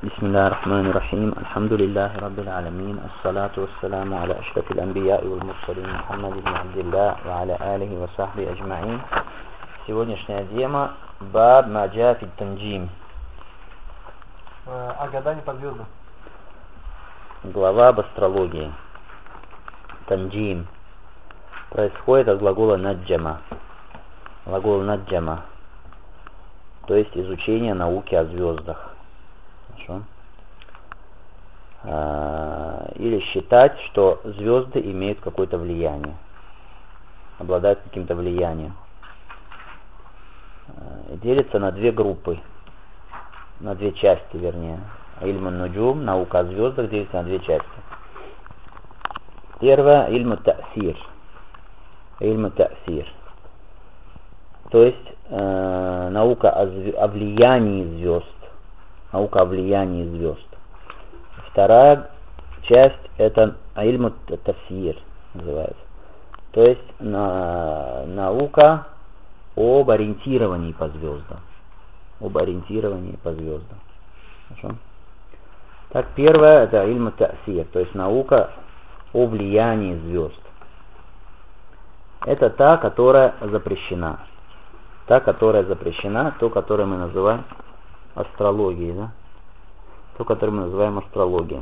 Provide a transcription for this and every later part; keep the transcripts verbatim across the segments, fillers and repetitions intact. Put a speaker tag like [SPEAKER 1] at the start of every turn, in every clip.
[SPEAKER 1] بسم الله الرحمن الرحيم الحمد لله رب العالمين الصلاة والسلام على أشرف الأنبياء والمرسلين محمد بن عبد الله وعلى آله وصحبه أجمعين. Сегодняшняя тема баб ма джаа фи танджим.
[SPEAKER 2] О гадании по звездам.
[SPEAKER 1] Глава об астрологии. Танджим происходит от глагола наджама. Глагол наджама, то есть изучение науки о звездах. Хорошо. А, или считать, что звезды имеют какое-то влияние, обладают каким-то влиянием. А, делится на две группы, на две части, вернее. Ильмун нуджум, наука о звездах, делится на две части. Первое — ильму та'сир. Ильму та'сир. То есть э, наука о, зв... о влиянии звезд. Наука о влиянии звезд. Вторая часть — это ильму тафсир называется. То есть на... наука об ориентировании по звездам. Об ориентировании по звездам. Хорошо? Так, первое — это ильму та'сир, то есть наука о влиянии звезд. Это та, которая запрещена. Та, которая запрещена, то, которое мы называем астрологией, да? То, которое мы называем астрологией.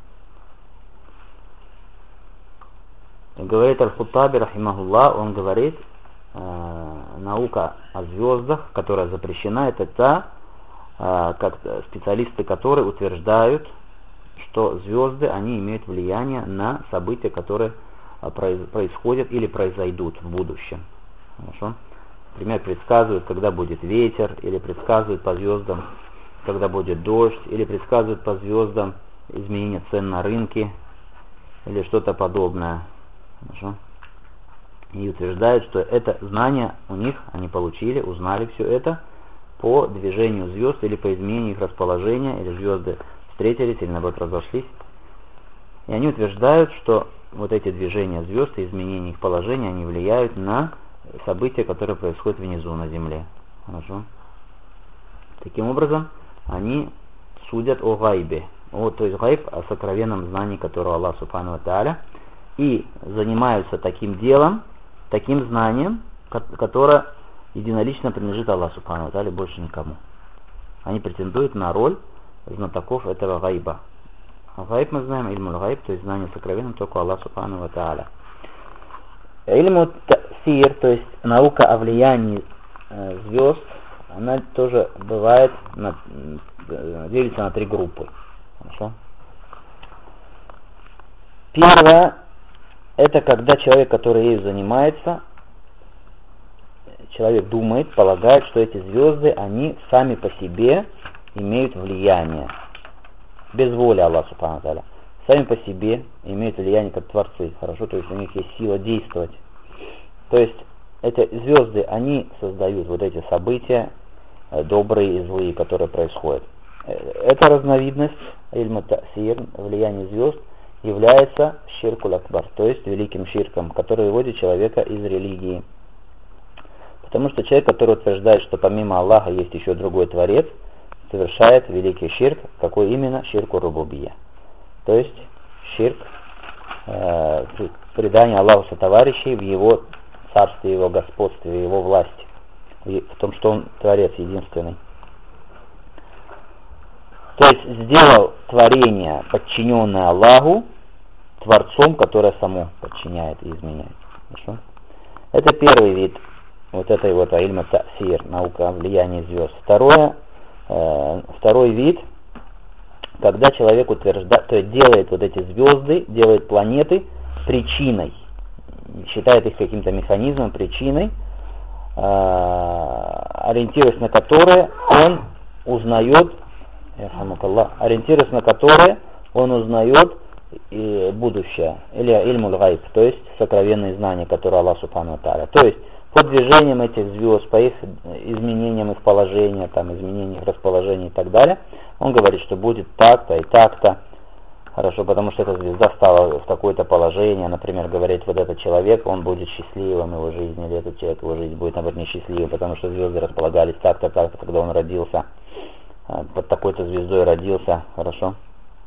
[SPEAKER 1] И говорит Аль-Хаттаби, рахимахуллах, он говорит, э, наука о звездах, которая запрещена, это та, э, как специалисты которой утверждают, что звезды, они имеют влияние на события, которые происходят или произойдут в будущем. Хорошо? Например, предсказывают, когда будет ветер, или предсказывают по звездам, когда будет дождь, или предсказывают по звездам изменение цен на рынке, или что-то подобное. Хорошо? И утверждают, что это знание у них, они получили, узнали все это по движению звезд, или по изменению их расположения, или звезды встретились, или наоборот разошлись. И они утверждают, что вот эти движения звезд и изменения их положения, они влияют на события, которые происходят внизу на земле. Хорошо. Таким образом, они судят о гайбе, о, то есть гайб, о сокровенном знании, которого Аллах Субхану ва Тааля, и занимаются таким делом, таким знанием, которое единолично принадлежит Аллаху Субхану ва Тааля, больше никому. Они претендуют на роль знатоков этого гайба. А гайб мы знаем, ильмуль гайб, то есть знание сокровенным только Аллах Субхану ва Тааля. Ильму та'сир, то есть наука о влиянии э, звезд, она тоже бывает, на, э, делится на три группы. Хорошо? Первое — это когда человек, который ею занимается, человек думает, полагает, что эти звезды, они сами по себе имеют влияние. Без воли Аллаха Субхану ва Тааля. Сами по себе имеют влияние как творцы. Хорошо, то есть у них есть сила действовать. То есть эти звезды, они создают вот эти события, добрые и злые, которые происходят. Эта разновидность ильму та'сир, влияние звезд, является ширкуль акбар, то есть великим ширком, который выводит человека из религии. Потому что человек, который утверждает, что помимо Аллаха есть еще другой творец, совершает великий ширк. Какой именно? Ширку рубубия. То есть ширк, э, предание Аллаху сотоварищей в его царстве, его господстве, его власти, в том, что он творец единственный. То есть сделал творение, подчиненное Аллаху, творцом, которое само подчиняет и изменяет. Хорошо? Это первый вид вот этой вот ильма та'сир, наука о влиянии звезд. Второе, э, второй вид, когда человек утверждает, то есть делает вот эти звезды, делает планеты причиной, считает их каким-то механизмом, причиной, э, ориентируясь на которые он узнает, ориентируясь на которые он узнает и будущее, или ильмуль гайб, то есть сокровенные знания, которые Аллах Субхану ва Тааля. То есть по движениям этих звезд, по их изменениям их положения, там, изменениям их расположения и так далее, он говорит, что будет так-то и так-то. Хорошо, потому что эта звезда стала в такое-то положение, например, говорит, вот этот человек, он будет счастливым в его жизни, или этот человек, его жизнь будет, наоборот, несчастливым, потому что звезды располагались так-то, так-то, когда он родился. под такой-то звездой родился, хорошо.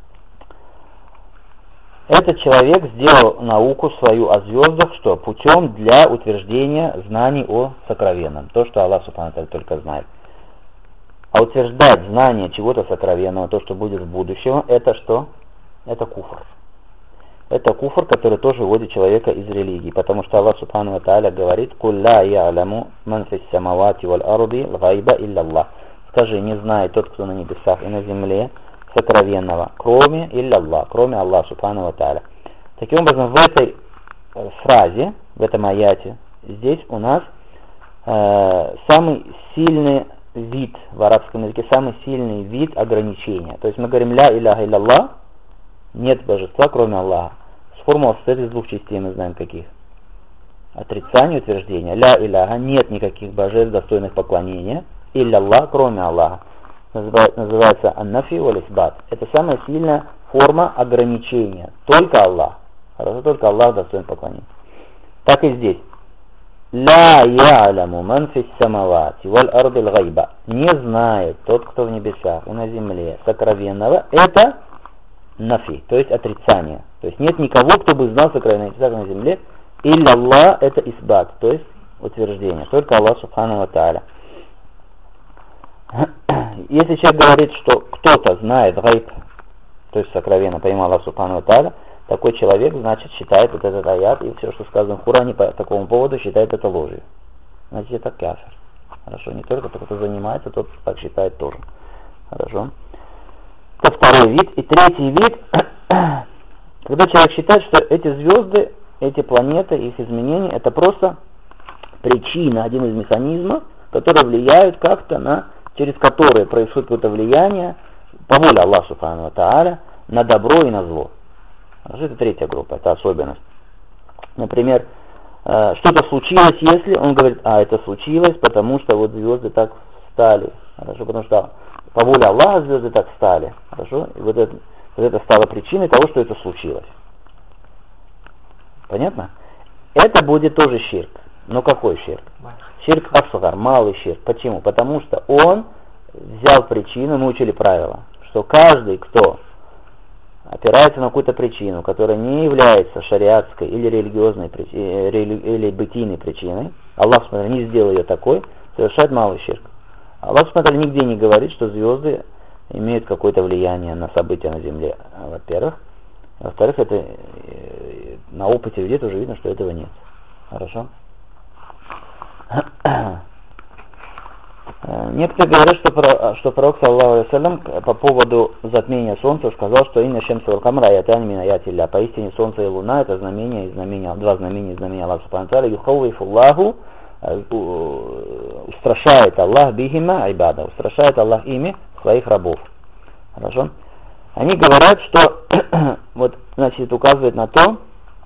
[SPEAKER 1] Этот человек сделал науку свою о звездах, что путем для утверждения знаний о сокровенном, то, что Аллах Субхану ва Тааля только знает. А утверждать знание чего-то сокровенного, то, что будет в будущем, это что? Это куфр. Это куфр, который тоже вводит человека из религии, потому что Аллах Субхану ва Тааля говорит: «Куль ла я'ламу ман фис самавати валь арди л-гайба илля Аллах». Скажи, не знает тот, кто на небесах и на земле, сокровенного, кроме илля Аллах, кроме Аллаха Субхану ва Тааля. Таким образом, в этой фразе, в этом аяте, здесь у нас э, самый сильный вид в арабском языке, самый сильный вид ограничения. То есть мы говорим ля иляха илля, нет божества, кроме Аллаха. Формула состоит из двух частей, мы знаем каких. Отрицание, утверждение. Ля иляха, нет никаких божеств, достойных поклонения. Илля Аллах, кроме Аллаха. Называется аннафи валь исбат. Это самая сильная форма ограничения. Только Аллах. Хорошо, только Аллах достоин поклонения. Так и здесь. Ла я'ламу ман фис самавати валь арди л-гайба. Не знает тот, кто в небесах и на земле сокровенного. Это нафи, то есть отрицание. То есть нет никого, кто бы знал сокровенное на земле. Илля Аллах, это исбат, то есть утверждение. Только Аллах Субхану ва Тааля. Если человек говорит, что кто-то знает гайб, то есть сокровенно, помимо Аллаха Субхану ва Тааля, такой человек, значит, считает вот этот аят и все, что сказано в Коране по такому поводу, считает это ложью. Значит, это кафир. Хорошо, не только тот, кто занимается, тот так считает тоже. Хорошо. Это второй вид. И третий вид, когда человек считает, что эти звезды, эти планеты, их изменения, это просто причина, один из механизмов, которые влияют как-то на, через которые происходит какое-то влияние по воле Аллаха Субхану ва Тааля на добро и на зло. Это третья группа, это особенность. Например, что-то случилось, если он говорит, а это случилось, потому что вот звезды так встали. Хорошо, потому что по воле Аллаха звезды так встали. Хорошо, и вот это, вот это стало причиной того, что это случилось. Понятно? Это будет тоже ширк. Но какой ширк? Ширк асгар, малый ширк. Почему? Потому что он взял причину, мы учили правило, что каждый, кто опирается на какую-то причину, которая не является шариатской или религиозной или бытийной причиной, Аллах смотрит, не сделал ее такой, совершает малый ширк. Аллах смотрит, нигде не говорит, что звезды имеют какое-то влияние на события на Земле, во-первых. Во-вторых, это на опыте людей тоже видно, что этого нет. Хорошо? Некоторые говорят, что, что пророк, саллаллаху алейхи ва саллям, по поводу затмения солнца сказал, что инна шамса валь камара аятани мин аятилля. Поистине солнце и луна это знамения и знамения, два знамения и знамения Аллаха субхану ва тааля. Юхаввифу Аллаху, устрашает Аллах бихима айбада, устрашает Аллах ими своих рабов. Хорошо? Они говорят, что вот, значит, указывает на то,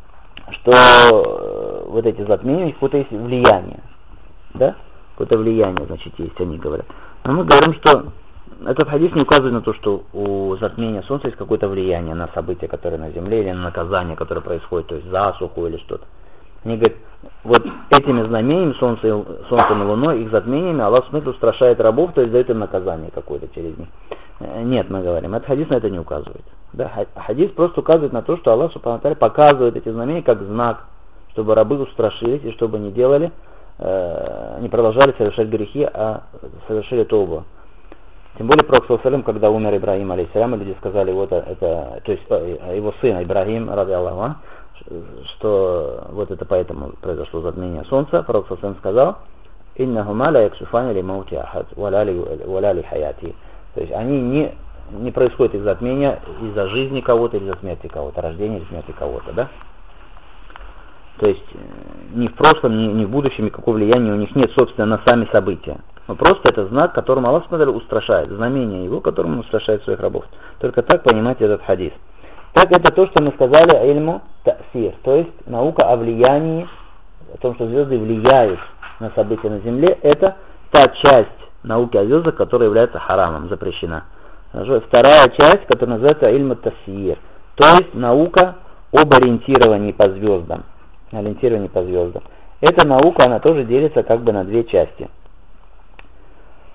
[SPEAKER 1] что вот эти затмения, у них какое-то есть влияние. Да? Какое-то влияние, значит, есть, они говорят. Но мы говорим, что этот хадис не указывает на то, что у затмения солнца есть какое-то влияние на события, которые на земле, или на наказание, которое происходит, то есть засуху или что-то. Они говорят, вот этими знамениями, солнцем, солнцем и луной, их затмениями, Аллах смысл устрашает рабов, то есть дает им наказание какое-то через них. Нет, мы говорим, этот хадис на это не указывает. Да? Хадис просто указывает на то, что Аллах субхану ва тааля показывает эти знамения как знак, чтобы рабы устрашились и чтобы не делали, э, не продолжали совершать грехи, а совершили товбу. Тем более, пророк саллаллаху алейхи ва саллям, когда умер Ибрагим алейхиссалям, люди сказали, вот это, то есть его сын Ибрагим, ради Аллаха, что вот это поэтому произошло затмение солнца. Пророк саллаллаху алейхи ва саллям сказал: «Иннахума ла якшифани ли маути ахад, валя ли хаяти». То есть они не, не происходят их затмения из-за жизни кого-то или из-за смерти кого-то, рождения или смерти кого-то, да? То есть ни в прошлом, ни, ни в будущем никакого влияния у них нет, собственно, на сами события. Но просто это знак, которым Аллах смотрит, устрашает, знамение его, которым он устрашает своих рабов. Только так понимаете этот хадис. Так это то, что мы сказали ильму та'сир, то есть наука о влиянии, о том, что звезды влияют на события на земле, это та часть науки о звездах, которая является харамом, запрещена. Вторая часть, которая называется ильму та'сир, то есть наука об ориентировании по звездам. Ориентировании по звездам. Эта наука, она тоже делится как бы на две части.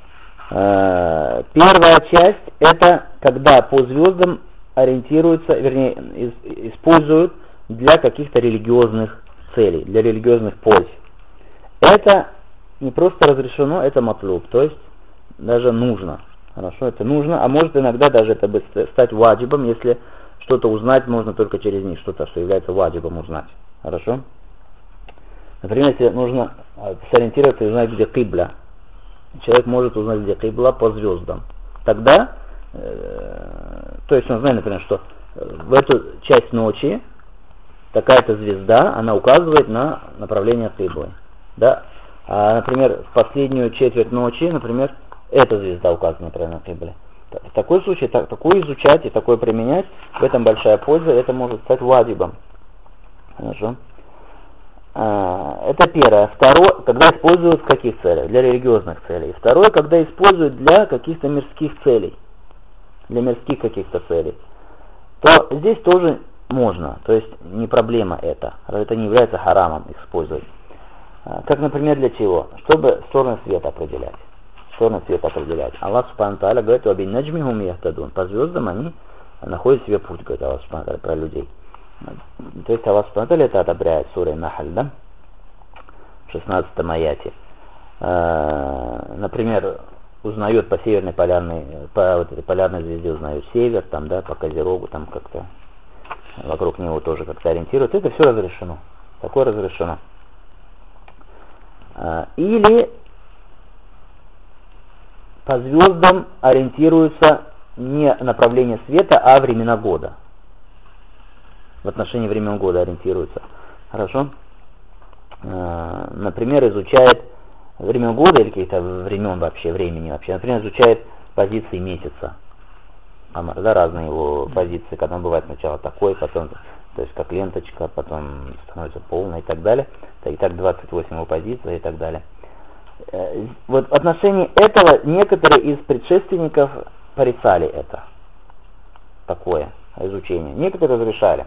[SPEAKER 1] Э, первая часть — это когда по звездам ориентируются, вернее, из, используют для каких-то религиозных целей, для религиозных польз. Это не просто разрешено, это матлуб, то есть даже нужно. Хорошо, это нужно, а может иногда даже это бы стать ваджибом, если что-то узнать можно только через них, что-то, что является ваджибом узнать. Хорошо? Например, если нужно сориентироваться и узнать, где кибля. Человек может узнать, где кибла по звездам. Тогда, э, то есть он знает, например, что в эту часть ночи такая-то звезда, она указывает на направление киблы. Да? А, например, в последнюю четверть ночи, например, эта звезда указывает на направление киблы. В такой случае, так, такое изучать и такое применять, в этом большая польза, это может стать ваджибом. Хорошо? Это первое. Второе, когда используют в каких целях? Для религиозных целей. Второе, когда используют для каких-то мирских целей. Для мирских каких-то целей. То здесь тоже можно. То есть не проблема это. Это не является харамом использовать. Как, например, для чего? Чтобы стороны света определять. Стороны света определять. Аллах Субхану Тааля говорит: «Вабин наджми хум яхтадун». По звездам они находят себе путь, говорит Аллах Субхану Тааля про людей. То есть Аллах Субхану Тааля это одобряет, сура Нахаль, да? В шестнадцатом аяте. Например, узнает по северной полярной, по вот этой полярной звезде узнает север, там, да, по Козерогу, там как-то вокруг него тоже как-то ориентирует. Это все разрешено. Такое разрешено. Или по звездам ориентируются не направление света, а времена года. В отношении времен года ориентируются. Хорошо? Например, изучает время года или каких-то времен вообще, времени вообще. Например, изучает позиции месяца. Да, разные его позиции, когда он бывает сначала такой, потом, то есть как ленточка, потом становится полной и так далее. И так двадцать восемь его позиций и так далее. Вот в отношении этого некоторые из предшественников порицали это. Такое изучение. Некоторые разрешали.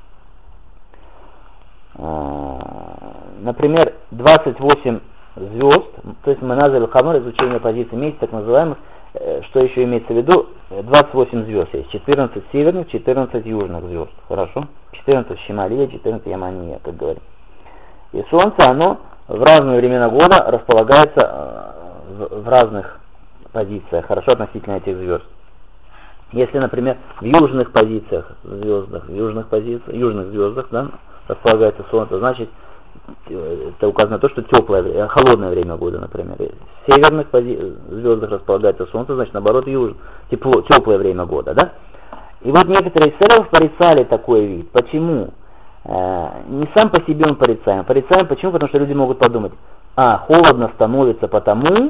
[SPEAKER 1] Например, двадцать восемь звезд, то есть маназиль хамар, изучение позиций месяца, так называемых, что еще имеется в виду, двадцать восемь звезд есть, четырнадцать северных, четырнадцать южных звезд, хорошо? четырнадцать шималия, четырнадцать ямания, как говорим. И Солнце, оно в разные времена года располагается в разных позициях, хорошо, относительно этих звезд. Если, например, в южных позициях звездах, в южных позициях, южных звездах, да, располагается Солнце, значит, это указано на то, что теплое, холодное время года, например. В северных пози... звездах располагается Солнце, значит, наоборот, юж... тепло, теплое время года, да? И вот некоторые из селов порицали такой вид. Почему? Э, не сам по себе он порицаем. Порицаем почему? Потому что люди могут подумать: а, холодно становится потому,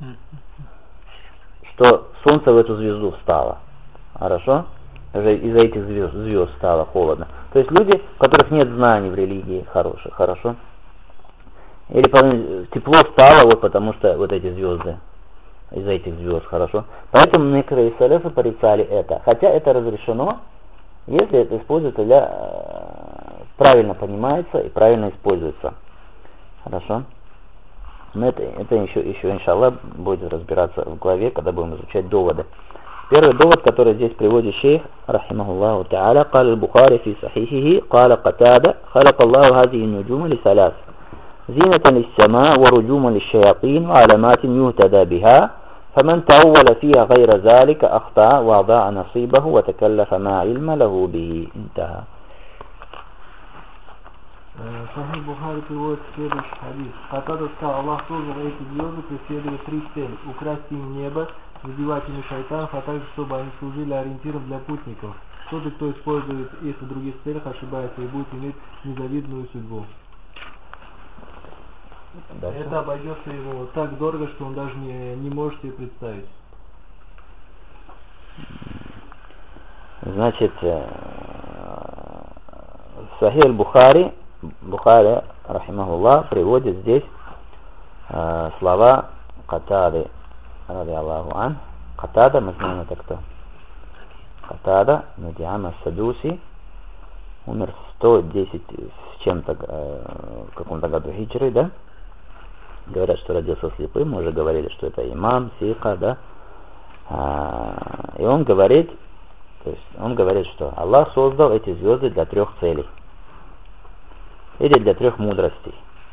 [SPEAKER 1] что Солнце в эту звезду встало. Хорошо? Из-за этих звезд, звезд стало холодно. То есть люди, у которых нет знаний в религии хороших, хорошо? Или тепло стало вот потому что вот эти звезды, из-за этих звезд, хорошо? Поэтому некоторые салафы порицали это. Хотя это разрешено, если это используется для... правильно понимается и правильно используется. Хорошо? Но это, это еще, еще, иншаллах, будет разбираться в главе, когда будем изучать доводы. Первый довод, который здесь приводит шейх, рахимахуллаху та'аля, قال البخاري في صحيحه قال قتادة خلق الله هذه النجوم لثلاث زينة للسماء ورجوما للشياطين وعلامات يهتدى بها فمن تأول فيها غير ذلك أخطأ وأضاع نصيبه وتكلف ما علم له به. انتهى.
[SPEAKER 2] Сахих Бухари приводит следующий хадис. Катада сказал: Аллах создал эти звезды, преследуя три цели: украсть им небо, сбивать ими шайтанов, а также чтобы они служили ориентиром для путников. Тот, кто использует их в других целях, ошибается и будет иметь незавидную судьбу. Дальше. Это обойдется ему так дорого, что он даже не, не может себе представить.
[SPEAKER 1] Значит, Сахих Бухари, Бухари, рахимахуллах, приводит здесь э, слова Катады, ради Аллаху ан. Катада, мы знаем это кто? Катада, Надиама Садуси, умер сто десять с чем-то, э, в каком-то году хиджры, да? говорят, что родился слепым, мы уже говорили, что это имам, сиха, да, и он говорит, то есть он говорит, что Аллах создал эти звезды для трех целей, или для трех мудростей.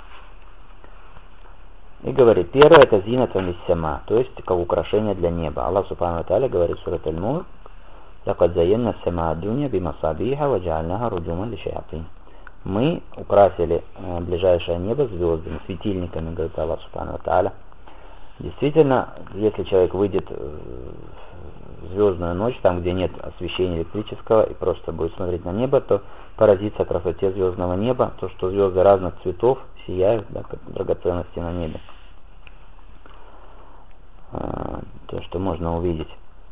[SPEAKER 1] И говорит, первое это зинатун лиссама, то есть как украшение для неба. Аллах субхану ва тааля говорит в сурат Аль-Мулк: «Лакад зайянна ссамаа дунья бимасабиха ва джа'альнаха руджуман лишаятин». Мы украсили э, ближайшее небо звездами, светильниками, говорит Аллах субхану ва тааля. Действительно, если человек выйдет в звездную ночь, там где нет освещения электрического, и просто будет смотреть на небо, то поразится красоте звездного неба, то что звезды разных цветов сияют, да, как драгоценности на небе. А, то, что можно увидеть.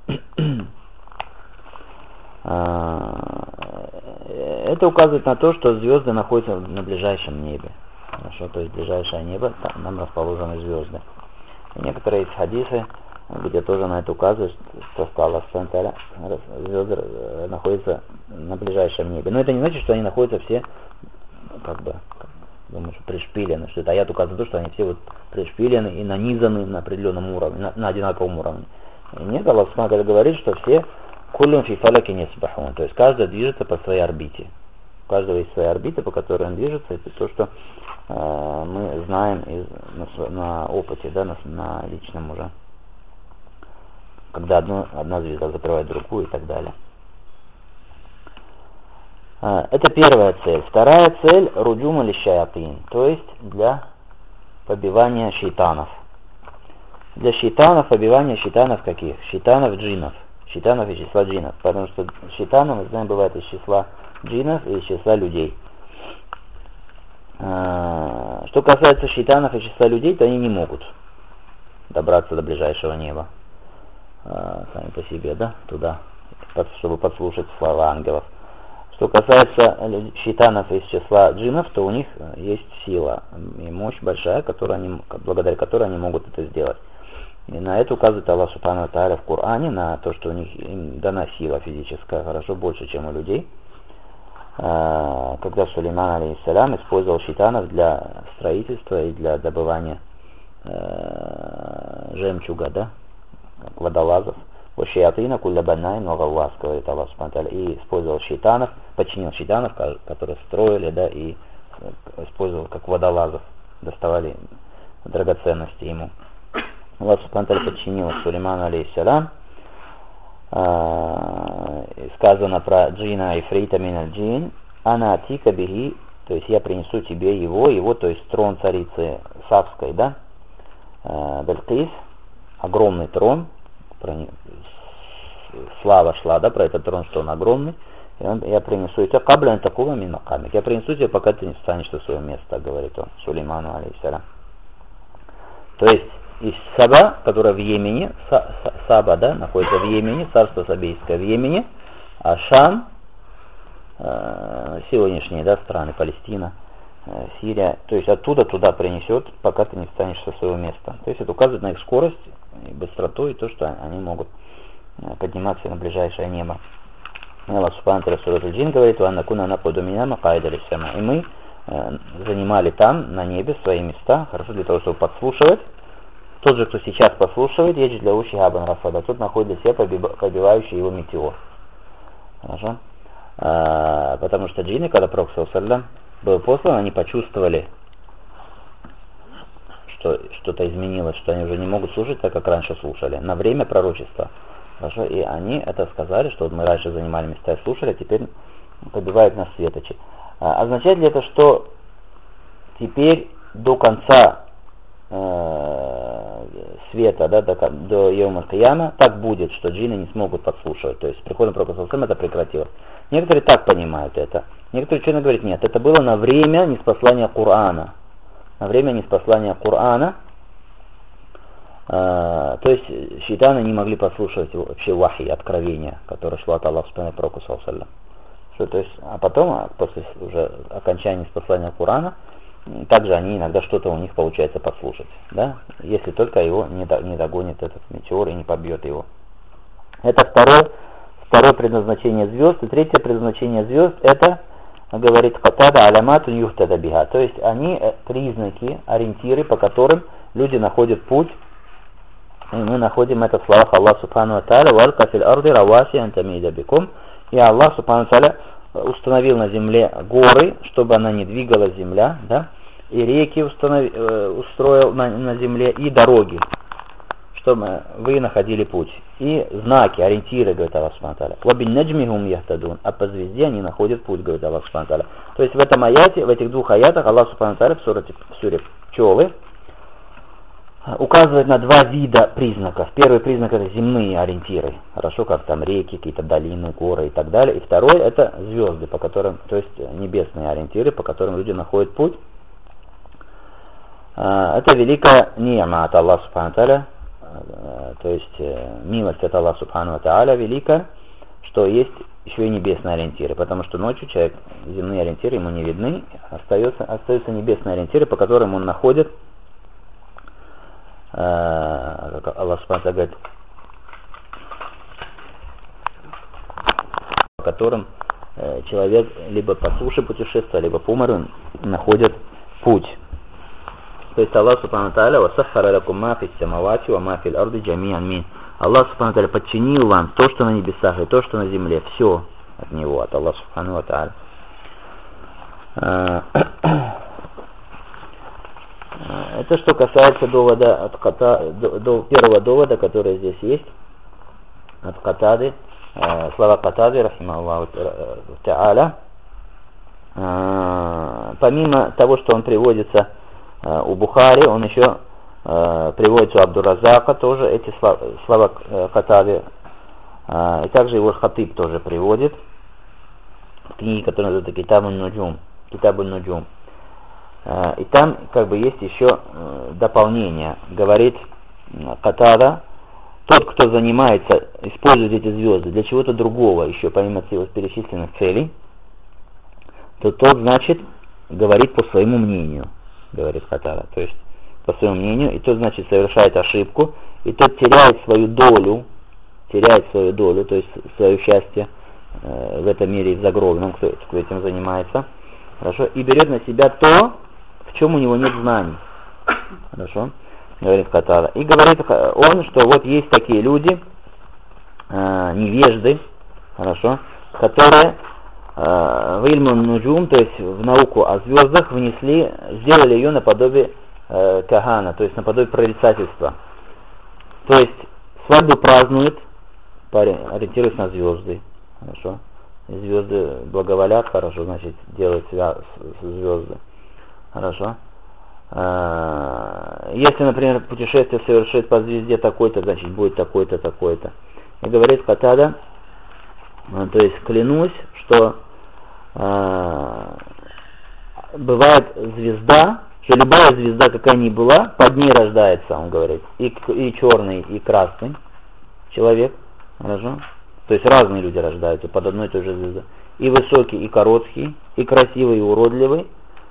[SPEAKER 1] а, это указывает на то, что звезды находятся на ближайшем небе. Хорошо, то есть ближайшее небо, там, там расположены звезды. И некоторые из хадисы, где тоже на это указывают, что стало звезды находятся на ближайшем небе. Но это не значит, что они находятся все, как бы, думаю, что пришпилены, что это аят указывает на то, что они все вот пришпилены и нанизаны на определенном уровне, на, на одинаковом уровне. И нет, Аллах Субхану говорит, что все куллун фи фаляки нисбахун, то есть каждый движется по своей орбите. У каждого есть своя орбита, по которой он движется, это то, что э, мы знаем из, на, на опыте, да, на, на личном уже. Когда одно, одна звезда закрывает другую и так далее. Это первая цель. Вторая цель — руджума лишаятин, то есть для побивания шейтанов. Для шейтанов, побивания шейтанов каких? Шейтанов джиннов. Шейтанов из числа джиннов. Потому что шейтаны, мы знаем, бывает из числа джиннов и из числа людей. Что касается шейтанов из числа людей, то они не могут добраться до ближайшего неба. Сами по себе, да, туда, чтобы подслушать слова ангелов. Что касается шейтанов из числа джиннов, то у них есть сила и мощь большая, которую они, благодаря которой они могут это сделать. И на это указывает Аллах Субхану ва Тааля в Коране, на то, что у них им дана сила физическая, хорошо больше, чем у людей. Когда Сулейман алейхиссалям использовал шейтанов для строительства и для добывания жемчуга, да, водолазов, вашиятина кулля баннайн ва гаввас, говорит Аллах Субхану ва Тааля, и использовал шейтанов, подчинил шейтанов, которые строили, да, и использовал как водолазов, доставали драгоценности ему. Аллах Субхану ва Тааля подчинил Сулейману алейхиссалям. Сказано про джина и фрита миналь джин, ана атика бихи, то есть я принесу тебе его, его, то есть трон царицы Савской, да, Белькис, огромный трон, слава шла, да, про этот трон, что он огромный, и он, я принесу тебе кабля такого минакамик, я принесу тебе, пока ты не встанешь на свое место, говорит он Сулейману алейхиссалям. То есть из Саба, которая в Йемене, Саба, да, находится в Йемене, царство Сабейское в Йемене, а Шам, э, сегодняшние, да, страны, Палестина, э, Сирия, то есть оттуда туда принесет, пока ты не встанешь со своего места. То есть это указывает на их скорость и быстроту, и то, что они могут подниматься на ближайшее небо. Аллах Субхану ва Тааля в сурат Аль-Джин говорит: «Ва аннакуна накуду мина макаида лиссама». И мы э, занимали там, на небе, свои места, хорошо, для того, чтобы подслушивать. Тот же, кто сейчас послушивает, едет для уши Абан Рафада, тот находит для себя побивающий его метеор. Хорошо? А, потому что джинны, когда Пророк саллаллаху был послан, они почувствовали, что что-то изменилось, что они уже не могут слушать так, как раньше слушали, на время пророчества. Хорошо? И они это сказали, что вот мы раньше занимали места и слушали, а теперь побивают нас светочи. А, означает ли это, что теперь до конца света, да, до, до Йома Кияма, так будет, что джинны не смогут подслушивать. То есть с приходом Пророка саллаллаху алейхи ва саллям это прекратилось. Некоторые так понимают это. Некоторые ученые говорят: нет, это было на время ниспослания Корана. На время ниспослания Корана. Э, то есть шейтаны не могли подслушивать вообще вахи, откровения, которое шло от Аллаха Субхану Пророку саллаллаху алейхи ва саллям. То есть, а потом, после уже окончания ниспослания Корана, также они иногда что-то у них получается подслушать, да, если только его не, до, не догонит этот метеор и не побьет его. Это второе, второе предназначение звезд. И третье предназначение звезд — это, говорит Катада, аляматун юхтада биха, то есть они признаки, ориентиры, по которым люди находят путь, и мы находим это в словах Аллаха Субхану ва Тааля: «Валька фил арды раваси антамида бикум». И Аллах Субхану ва Тааля установил на земле горы, чтобы она не двигалась земля, да, и реки установ... устроил на, на земле, и дороги, чтобы вы находили путь. И знаки, ориентиры, говорит Аллах Субхану ва Тааля. «Вабин наджмихум яхтадун». А по звезде они находят путь, говорит Аллах Субхану ва Тааля. То есть в этом аяте, в этих двух аятах Аллах Субхану ва Тааля в суре, в суре Пчелы указывает на два вида признаков. Первый признак — это земные ориентиры, хорошо, как там реки, какие-то долины, горы и так далее. И второй — это звезды, по которым, то есть небесные ориентиры, по которым люди находят путь. Это великая ни'ма от Аллаха Субхану ва Тааля, то есть милость от Аллаха Субхану ва Тааля велика, что есть еще и небесные ориентиры, потому что ночью человек, земные ориентиры ему не видны, остаются, остаются небесные ориентиры, по которым он находит, как Аллах Субхану ва Тааля говорит, по которым человек либо по суше путешествует, либо по морю находит путь. То есть Аллах Субхану ва Тааля: «Васаххара лакум ма фис самавати ва ма фил арди джами'ан мин». Аллах Субхану ва Тааля подчинил вам то, что на небесах, и то, что на земле. Все от Него, от Аллаха Субхану ва Тааля. Это что касается довода от Ката, до, до первого довода, который здесь есть, от Катады, э, слова Катады, рахимахуллаху та'аля. Э, помимо того, что он приводится э, у Бухари, он еще э, приводится у Абдур-Разака, тоже эти слова, слова э, Катады, э, и также его Хатиб тоже приводит в книге, которая называется Китабун Нуджум. Китабун Нуджум. И там как бы есть еще дополнение. Говорит Катада: тот, кто занимается, использует эти звезды для чего-то другого, еще помимо перечисленных целей, то тот, значит, говорит по своему мнению, говорит Катада. То есть по своему мнению, и тот, значит, совершает ошибку, и тот теряет свою долю, теряет свою долю, то есть свое счастье в этом мире и в загробном, кто, кто этим занимается, хорошо, и берет на себя то, в чем у него нет знаний. Хорошо, говорит Катада. И говорит он, что вот есть такие люди, э, невежды, хорошо, которые э, в ильмун нуджум, то есть в науку о звездах, внесли, сделали ее наподобие э, кагана, то есть наподобие прорицательства. То есть свадьбу празднует, парень, ориентируясь на звезды. Хорошо. Звезды благоволят, хорошо, значит, делают звезды. Хорошо. Если, например, путешествие совершит по звезде такой-то, значит, будет такой-то, такой-то. И говорит Катада, то есть клянусь, что э, бывает звезда, что любая звезда, какая ни была, под ней рождается, он говорит, и, и черный, и красный человек. Хорошо. То есть разные люди рождаются под одной и той же звездой. И высокий, и короткий, и красивый, и уродливый.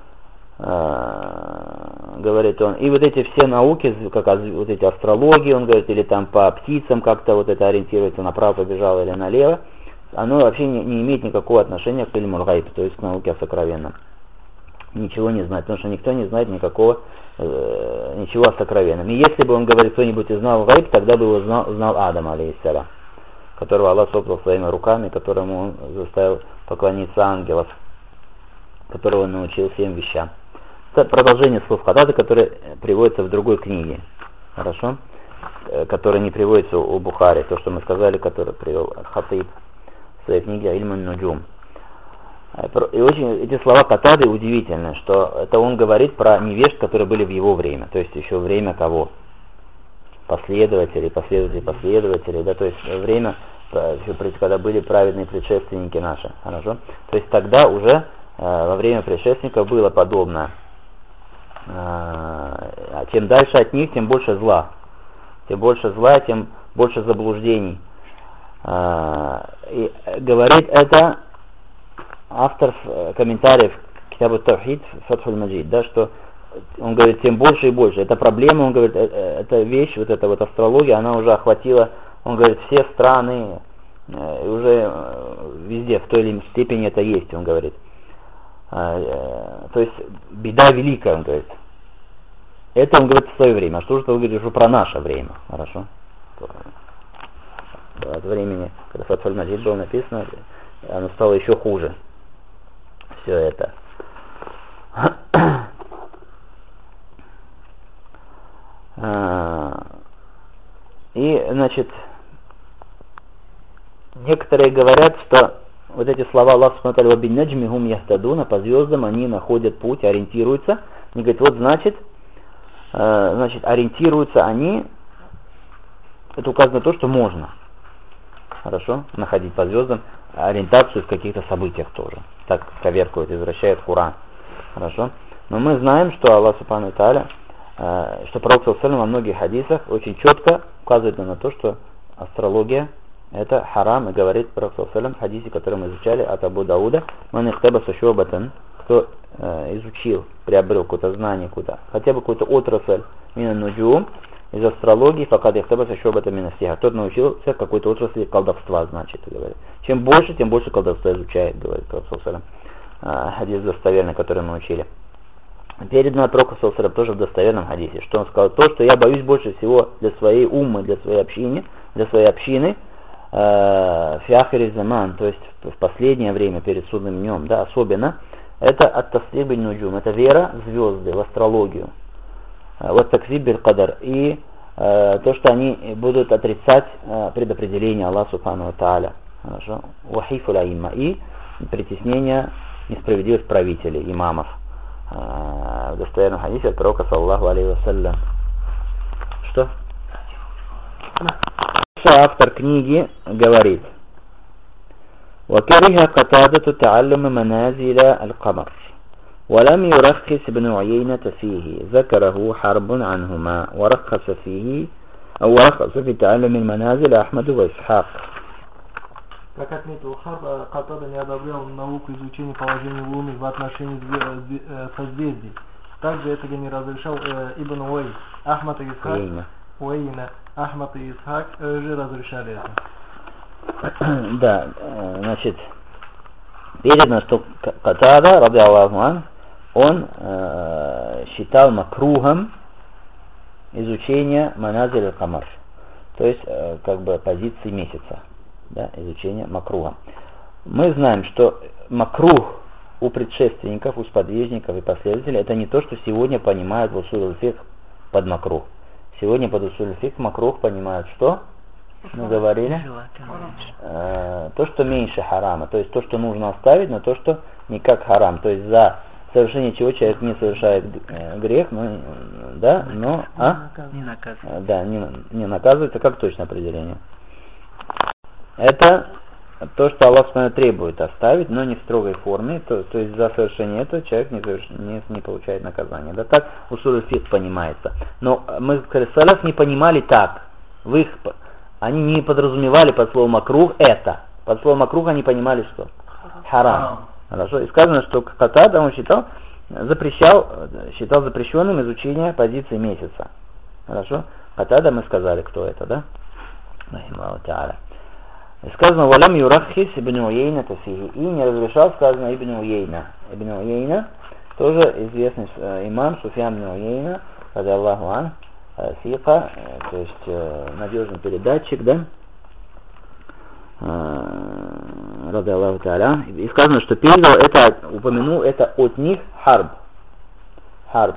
[SPEAKER 1] Говорит он, и вот эти все науки, как вот эти астрологии, он говорит, или там по птицам как-то вот это ориентируется, направо побежало или налево, оно вообще не, не имеет никакого отношения к ильмуль гайб, то есть к науке о сокровенном. Ничего не знает, потому что никто не знает никакого, э, ничего о сокровенном. И если бы он говорит, кто-нибудь и знал гайб, тогда бы его знал, знал Адам, алейхиссалям, которого Аллах создал своими руками, которому он заставил поклониться ангелов, которого он научил всем вещам. Это продолжение слов Катады, которые приводятся в другой книге, хорошо, которые не приводятся у Бухари, то, что мы сказали, который привел Хатиб в своей книге Ильмун Нуджум. И очень эти слова Катады удивительны, что это он говорит про невежд, которые были в его время, то есть еще время кого? Последователей, последователей, последователей, да, то есть время, когда были праведные предшественники наши, хорошо. То есть тогда уже во время предшественников было подобно. А чем дальше от них, тем больше зла. Тем больше зла, тем больше заблуждений. И говорит это автор комментариев к Китабу Тавхид Фатхуль Маджид, да, что он говорит, тем больше и больше. Это проблема, он говорит, эта вещь, вот эта вот астрология, она уже охватила, он говорит, все страны, и уже везде, в той или иной степени это есть, он говорит. То есть беда великая, он говорит. Это он говорит в свое время. А что же вы говорите уже про наше время? Хорошо. От времени, когда Фатх аль-Маджид было написано, оно стало еще хуже. Все это. И, значит, некоторые говорят, что вот эти слова Аллах субхану ва тааля «Вабиннаджми гум яхтадуна», по звездам они находят путь, ориентируются. Они говорят, вот значит, э, значит, ориентируются они, это указано на то, что можно, хорошо, находить по звездам ориентацию в каких-то событиях тоже. Так коверкует, извращает Коран. Хорошо. Но мы знаем, что Аллах субхану ва тааля, э, что Пророк саллаллаху алейхи ва саллям во многих хадисах очень четко указывает на то, что астрология это харам, и говорит Пророк саллаллаху алейхи ва саллям в хадисе, который мы изучали от Абу Дауда, «Ман ихтабаса шубатан», кто э, изучил, приобрел какое-то знание, какое-то, хотя бы какую-то отрасль мина нуджум из астрологии, факад ихтабаса шубатан мина сихр, тот научился какой-то отрасли колдовства, значит, говорит. Чем больше, тем больше колдовства изучает, говорит Пророк саллаллаху алейхи ва саллям. Э, хадис достоверный, который мы учили. Передано от Пророка саллаллаху алейхи ва саллям тоже в достоверном хадисе, что он сказал, то, что я боюсь больше всего для своей уммы, для своей общины, для своей общины, фиахири заман, то есть в последнее время перед судным днем, да, особенно, это ат-таслиб биль-нуджум, это вера в звезды, в астрологию, вот такзиб биль-кадар, и э, то, что они будут отрицать э, предопределение Аллаха субхану ва тааля, хорошо, вахифу ля-имма, и притеснение несправедливых правителей, имамов, э, в достоверном хадисе от пророка саллаллаху алейхи ва саллям. Что? Автор книги говорит: وكره قتادة تعلم منازل القمر ولم يرخص ابن عيينة فيه ذكره حرب عنهما ورخص فيه أو ورخص في تعلم المنازل أحمد وإسحاق.
[SPEAKER 2] Как отметил Харб, Катада не одобрял науку изучения положения Луны в отношении созвездий. Также этого не разрешал Ибн Уэй, Ахмад и Исхак. Уэйна, Ахмад и Исхак же разрешали это.
[SPEAKER 1] Да, значит, передано, что Катада, ради Аллаху ан, он э, считал макрухом изучение маназиль аль-камар, то есть э, как бы позиции месяца, да, изучение макруха. Мы знаем, что макрух у предшественников, у сподвижников и последователей это не то, что сегодня понимают в усуль аль-фикх под макрух. Сегодня под усуль аль-фикх макрух понимают что? Мы говорили? Э, то, что меньше харама, то есть то, что нужно оставить, но то, что не как харам, то есть за совершение чего человек не совершает грех, но, да, но, а?
[SPEAKER 3] Не наказывается.
[SPEAKER 1] Да, не, не наказывается, как точное определение? Это то, что Аллах требует оставить, но не в строгой форме, то, то есть за совершение этого человек не, соверш... не, не получает наказание. Да, так усуль аль-фикх понимается. Но мы, салаф, не понимали так. В их... Они не подразумевали под словом макрух это. Под словом макрух они понимали что? Харам. Хорошо. И сказано, что Катада он считал, запрещал, считал запрещенным изучение позиции месяца. Хорошо. Катада мы сказали, кто это, да? И сказано, валям юраххис ибн Уейна тафихи. И не разрешал, сказано, ибн Уейна. Ибн Уейна, тоже известный э, имам, Суфьян ибн Уейна, ради Аллаху ан, э, сика, э, то есть э, надежный передатчик, да, э, ради Аллаху тааля. И сказано, что передал это, упомянул это от них Харб. Харб.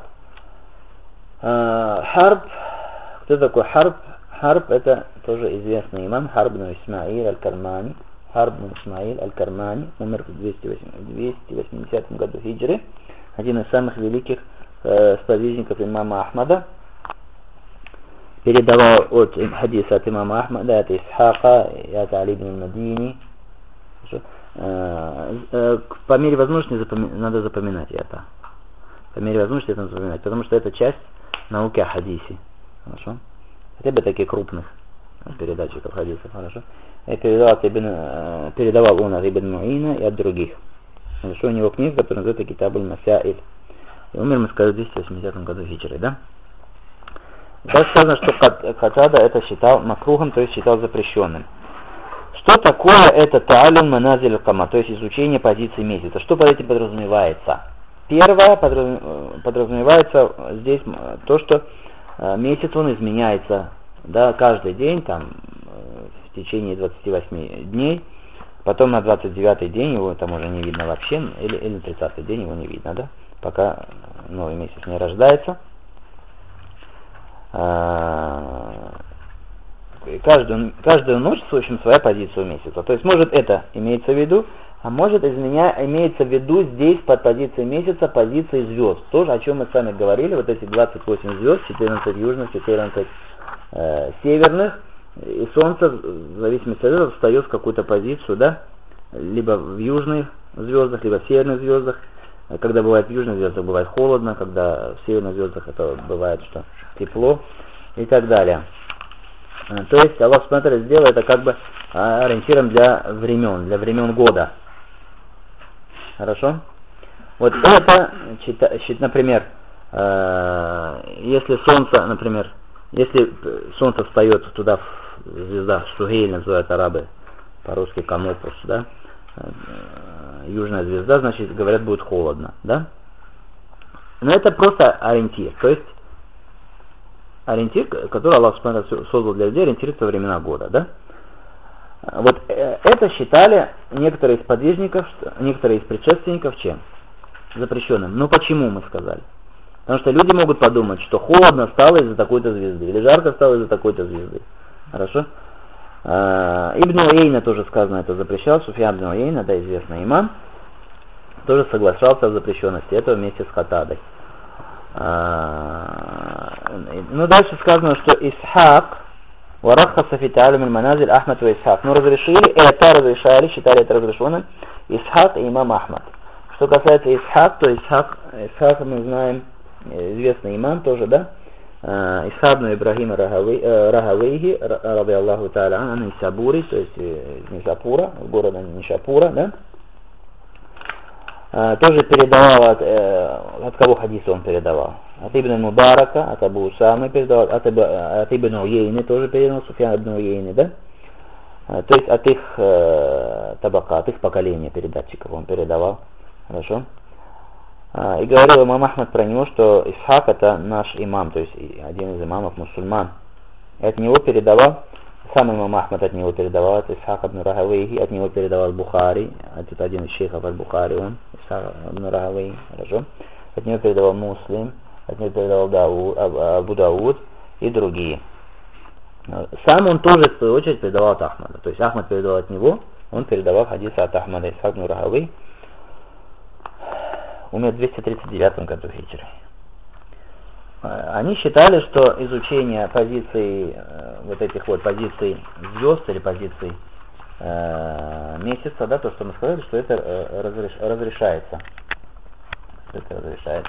[SPEAKER 1] Э, Харб, кто такой Харб? Харб это тоже известный имам, Харб ибн Исмаиль аль-Кармани. Харб ибн Исмаиль аль-Кармани умер в двести восьмидесятом году хиджры. Один из самых великих э, сподвижников имама Ахмада. Передавал от хадиса от имама Ахмада, от Исхака, и от Али ибн Мадини. Э, э, по мере возможности запоми... надо запоминать это. По мере возможности это надо запоминать, потому что это часть науки о хадисе. Хорошо? Хотя бы таких крупных передатчиков хадисов, хорошо. И передавал, ибн, передавал он от Ибн Муина и от других. Хорошо, у него книга, которая называется Китаб аль-Масаиль. И умер, мы сказали, в двести восьмидесятом году хиджры, да? Так сказано, что Катада это считал макрухом, то есть считал запрещенным. Что такое это та'аллюм маназиль аль-камар, то есть изучение позиции месяца? Что под этим подразумевается? первое подразумевается здесь то, что месяц он изменяется, да, каждый день, там, в течение двадцати восьми дней, потом на двадцать девятый день его там уже не видно вообще, или, или на тридцатый день его не видно, да, пока новый месяц не рождается. Каждую, каждую ночь, в общем, своя позиция у месяца. То есть, может, это имеется в виду, а может, изменя, имеется в виду здесь под позицией месяца позиции звезд. Тоже, о чем мы с вами говорили, вот эти двадцать восемь звезд, четырнадцать южных, четырнадцать э, северных, и Солнце, в зависимости от этого, встает в какую-то позицию, да, либо в южных звездах, либо в северных звездах. Когда бывает в южных звездах, бывает холодно, когда в северных звездах это бывает что тепло и так далее. То есть Аллах Субхану сделал это как бы ориентиром для времен, для времен года. Хорошо? Вот это, например, если Солнце, например, если Солнце встает туда, звезда Сугейль называют арабы, по-русски Канопус, да, южная звезда, значит, говорят, будет холодно, да? Но это просто ориентир, то есть ориентир, который Аллах создал для людей, ориентируется во времена года, да? Вот это считали некоторые из подвижников, некоторые из предшественников чем? Запрещенным. Ну почему мы сказали? Потому что люди могут подумать, что холодно стало из-за такой-то звезды, или жарко стало из-за такой-то звезды. Хорошо? Ибн Уэйна тоже сказано, это запрещал, Суфьян ибн Уэйна, да, известный имам, тоже соглашался о запрещенности этого вместе с Хатадой. Ну, дальше сказано, что Исхак, Варахаса фи та'алюм аль-маназиль Ахмад ва Исхак. Ну, разрешили, это разрешали, считали это разрешенным, Исхак и имам Ахмад. Что касается Исхак, то Исхак, Исхак мы знаем, известный имам тоже, да? Исхак ибн Ибрахима Рахавейхи, ради Аллаху та'аля, он Нишапури, то есть из Нишапура, города Нишапура, да? Тоже передавал, от, э, от кого хадис он передавал? От Ибн Мубарака, от Абу Усамы передавал, от, от Ибн Уейны тоже передавал, Суфьян ибн Уейны, да? То есть от их э, табака, от их поколения передатчиков он передавал, хорошо? И говорил имам Ахмад про него, что Исхак это наш имам, то есть один из имамов мусульман. И от него передавал, сам имам Ахмад от него передавал, от Исхак ибн Рахавейхи, от него передавал Бухари, это один из шейхов аль-Бухари, он, Исхак ибн Рахавейхи, хорошо. От него передавал Муслим, от него передавал Дауд, Абу Дауд и другие. Сам он тоже, в свою очередь, передавал от Ахмада. То есть Ахмад передавал от него, он передавал хадисы от Ахмада. Исхак ибн Рахавейхи умер в двести тридцать девятом году хиджры. Они считали, что изучение позиций, вот этих вот позиций звезд или позиций э, месяца, да, то, что мы сказали, что это э, разреш, разрешается. Что это разрешается.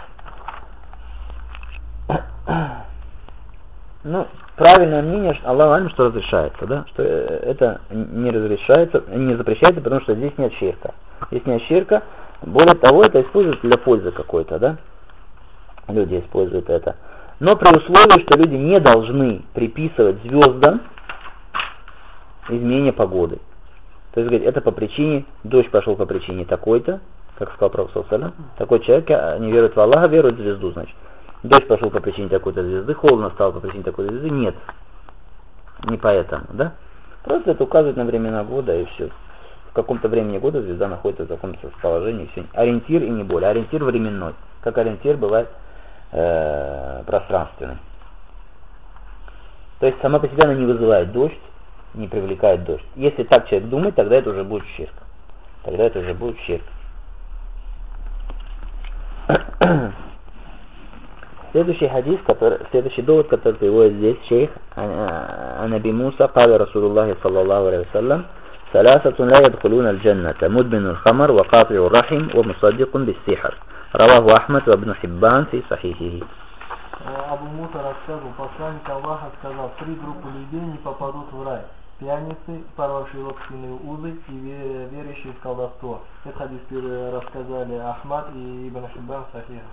[SPEAKER 1] Ну, правильное мнение, Аллах алим, что разрешается, да, что это не разрешается, не запрещается, потому что здесь нет ширка. Здесь нет ширка, более того, это используется для пользы какой-то, да. Люди используют это. Но при условии, что люди не должны приписывать звездам изменение погоды. То есть, говорить, это по причине, дождь пошел по причине такой-то, как сказал Пророк саллаллаху алейхи ва саллям, такой человек не верует в Аллаха, верует в звезду, значит. Дождь пошел по причине такой-то звезды, холодно стало по причине такой-то звезды. Нет. Не поэтому, да? Просто это указывает на времена года и все. В каком-то времени года звезда находится в каком-то положении, все. Ориентир и не более. Ориентир временной. Как ориентир бывает э, пространственный. То есть сама по себе она не вызывает дождь, не привлекает дождь. Если так человек думает, тогда это уже будет ширк. Тогда это уже будет ширк. Следующий хадис, который, следующий довод, который приводит здесь шейх Анаби Муса, قال رسول الله صلى الله عليه وسلم ثلاثة لا يدخلون الجنة مدمن الخمر وقاطع الرحم ومصدق بالسحر رواه أحمد وابن حبان في صحيحه.
[SPEAKER 2] Абу Муса рассказывал, посланник Аллаха сказал, три группы людей не попадут в рай. Пьяницы, порвавшие родственные узы и верующие в колдовство. Этот хадис рассказали Ахмад и Ибн Хиббан в Сахихах.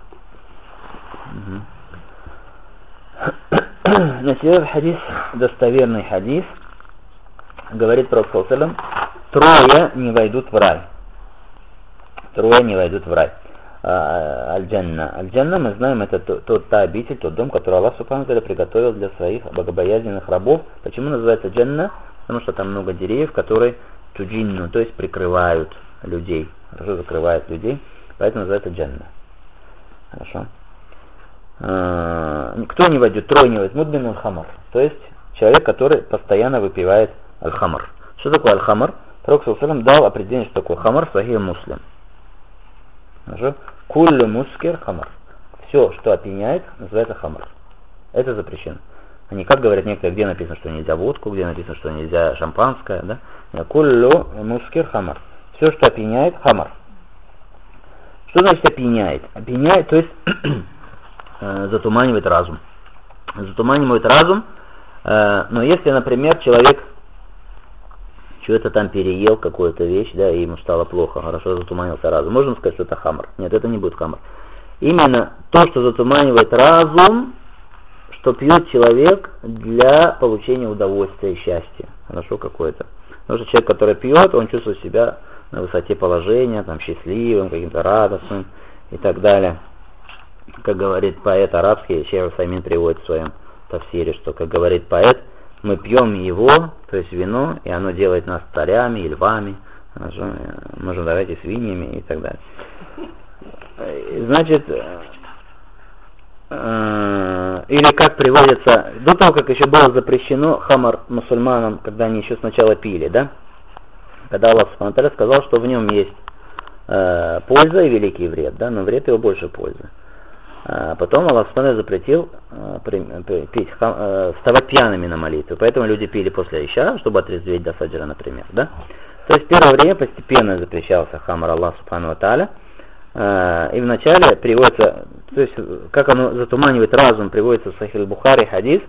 [SPEAKER 1] Значит, этот хадис, достоверный хадис, говорит Пророк саллаллаху алейхи ва саллям, трое не войдут в рай. Трое не войдут в рай. аль-джанна. Аль-джанна, мы знаем, это тот, та обитель, тот дом, который Аллах Субхану ва Тааля приготовил для своих богобоязненных рабов. Почему называется джанна? Потому что там много деревьев, которые туджинну, то есть прикрывают людей, хорошо закрывают людей, поэтому называется джанна. Хорошо. Кто не войдет, трое не войдет, мудмин аль-хамар, то есть человек, который постоянно выпивает аль-хамар. Что такое аль-хамар? Пророк саллаллаху алейхи ва саллям дал определение, что такое хамар в Сахих Муслим. Хорошо? Куллю мускир хамар. Все, что опьяняет, называется хамар. Это запрещено. Они как говорят некоторые, где написано, что нельзя водку, где написано, что нельзя шампанское, да? Куллю мускир хамар. Все, что опьяняет, хамар. Что значит опьяняет? Опьяняет, то есть затуманивает разум. Затуманивает разум, но если, например, человек что-то там переел, какую-то вещь, да, и ему стало плохо, хорошо затуманился разум, можно сказать, что это хамар? Нет, это не будет хамар. Именно то, что затуманивает разум, что пьет человек для получения удовольствия и счастья, хорошо, какое-то. Потому что человек, который пьет, он чувствует себя на высоте положения, там, счастливым, каким-то радостным и так далее. Как говорит поэт арабский, Шейх Усаймин приводит в своем тафсире, что, как говорит поэт, мы пьем его, то есть вино, и оно делает нас царями и львами, можем давать и свиньями и так далее. Значит, или как приводится, до того, как еще было запрещено хамар мусульманам, когда они еще сначала пили, да? Когда Аллах Субхану ва Тааля сказал, что в нем есть э, польза и великий вред, да, но вред его больше пользы. А потом Аллах Субхану ва Тааля запретил э, при, при, пить, э, вставать пьяными на молитву, поэтому люди пили после иша, чтобы отрезветь до фаджра, например, да. То есть в первое время постепенно запрещался хамар Аллах Субхану ва Тааля, э, и вначале приводится, то есть как оно затуманивает разум, приводится в Сахих аль-Бухари хадис,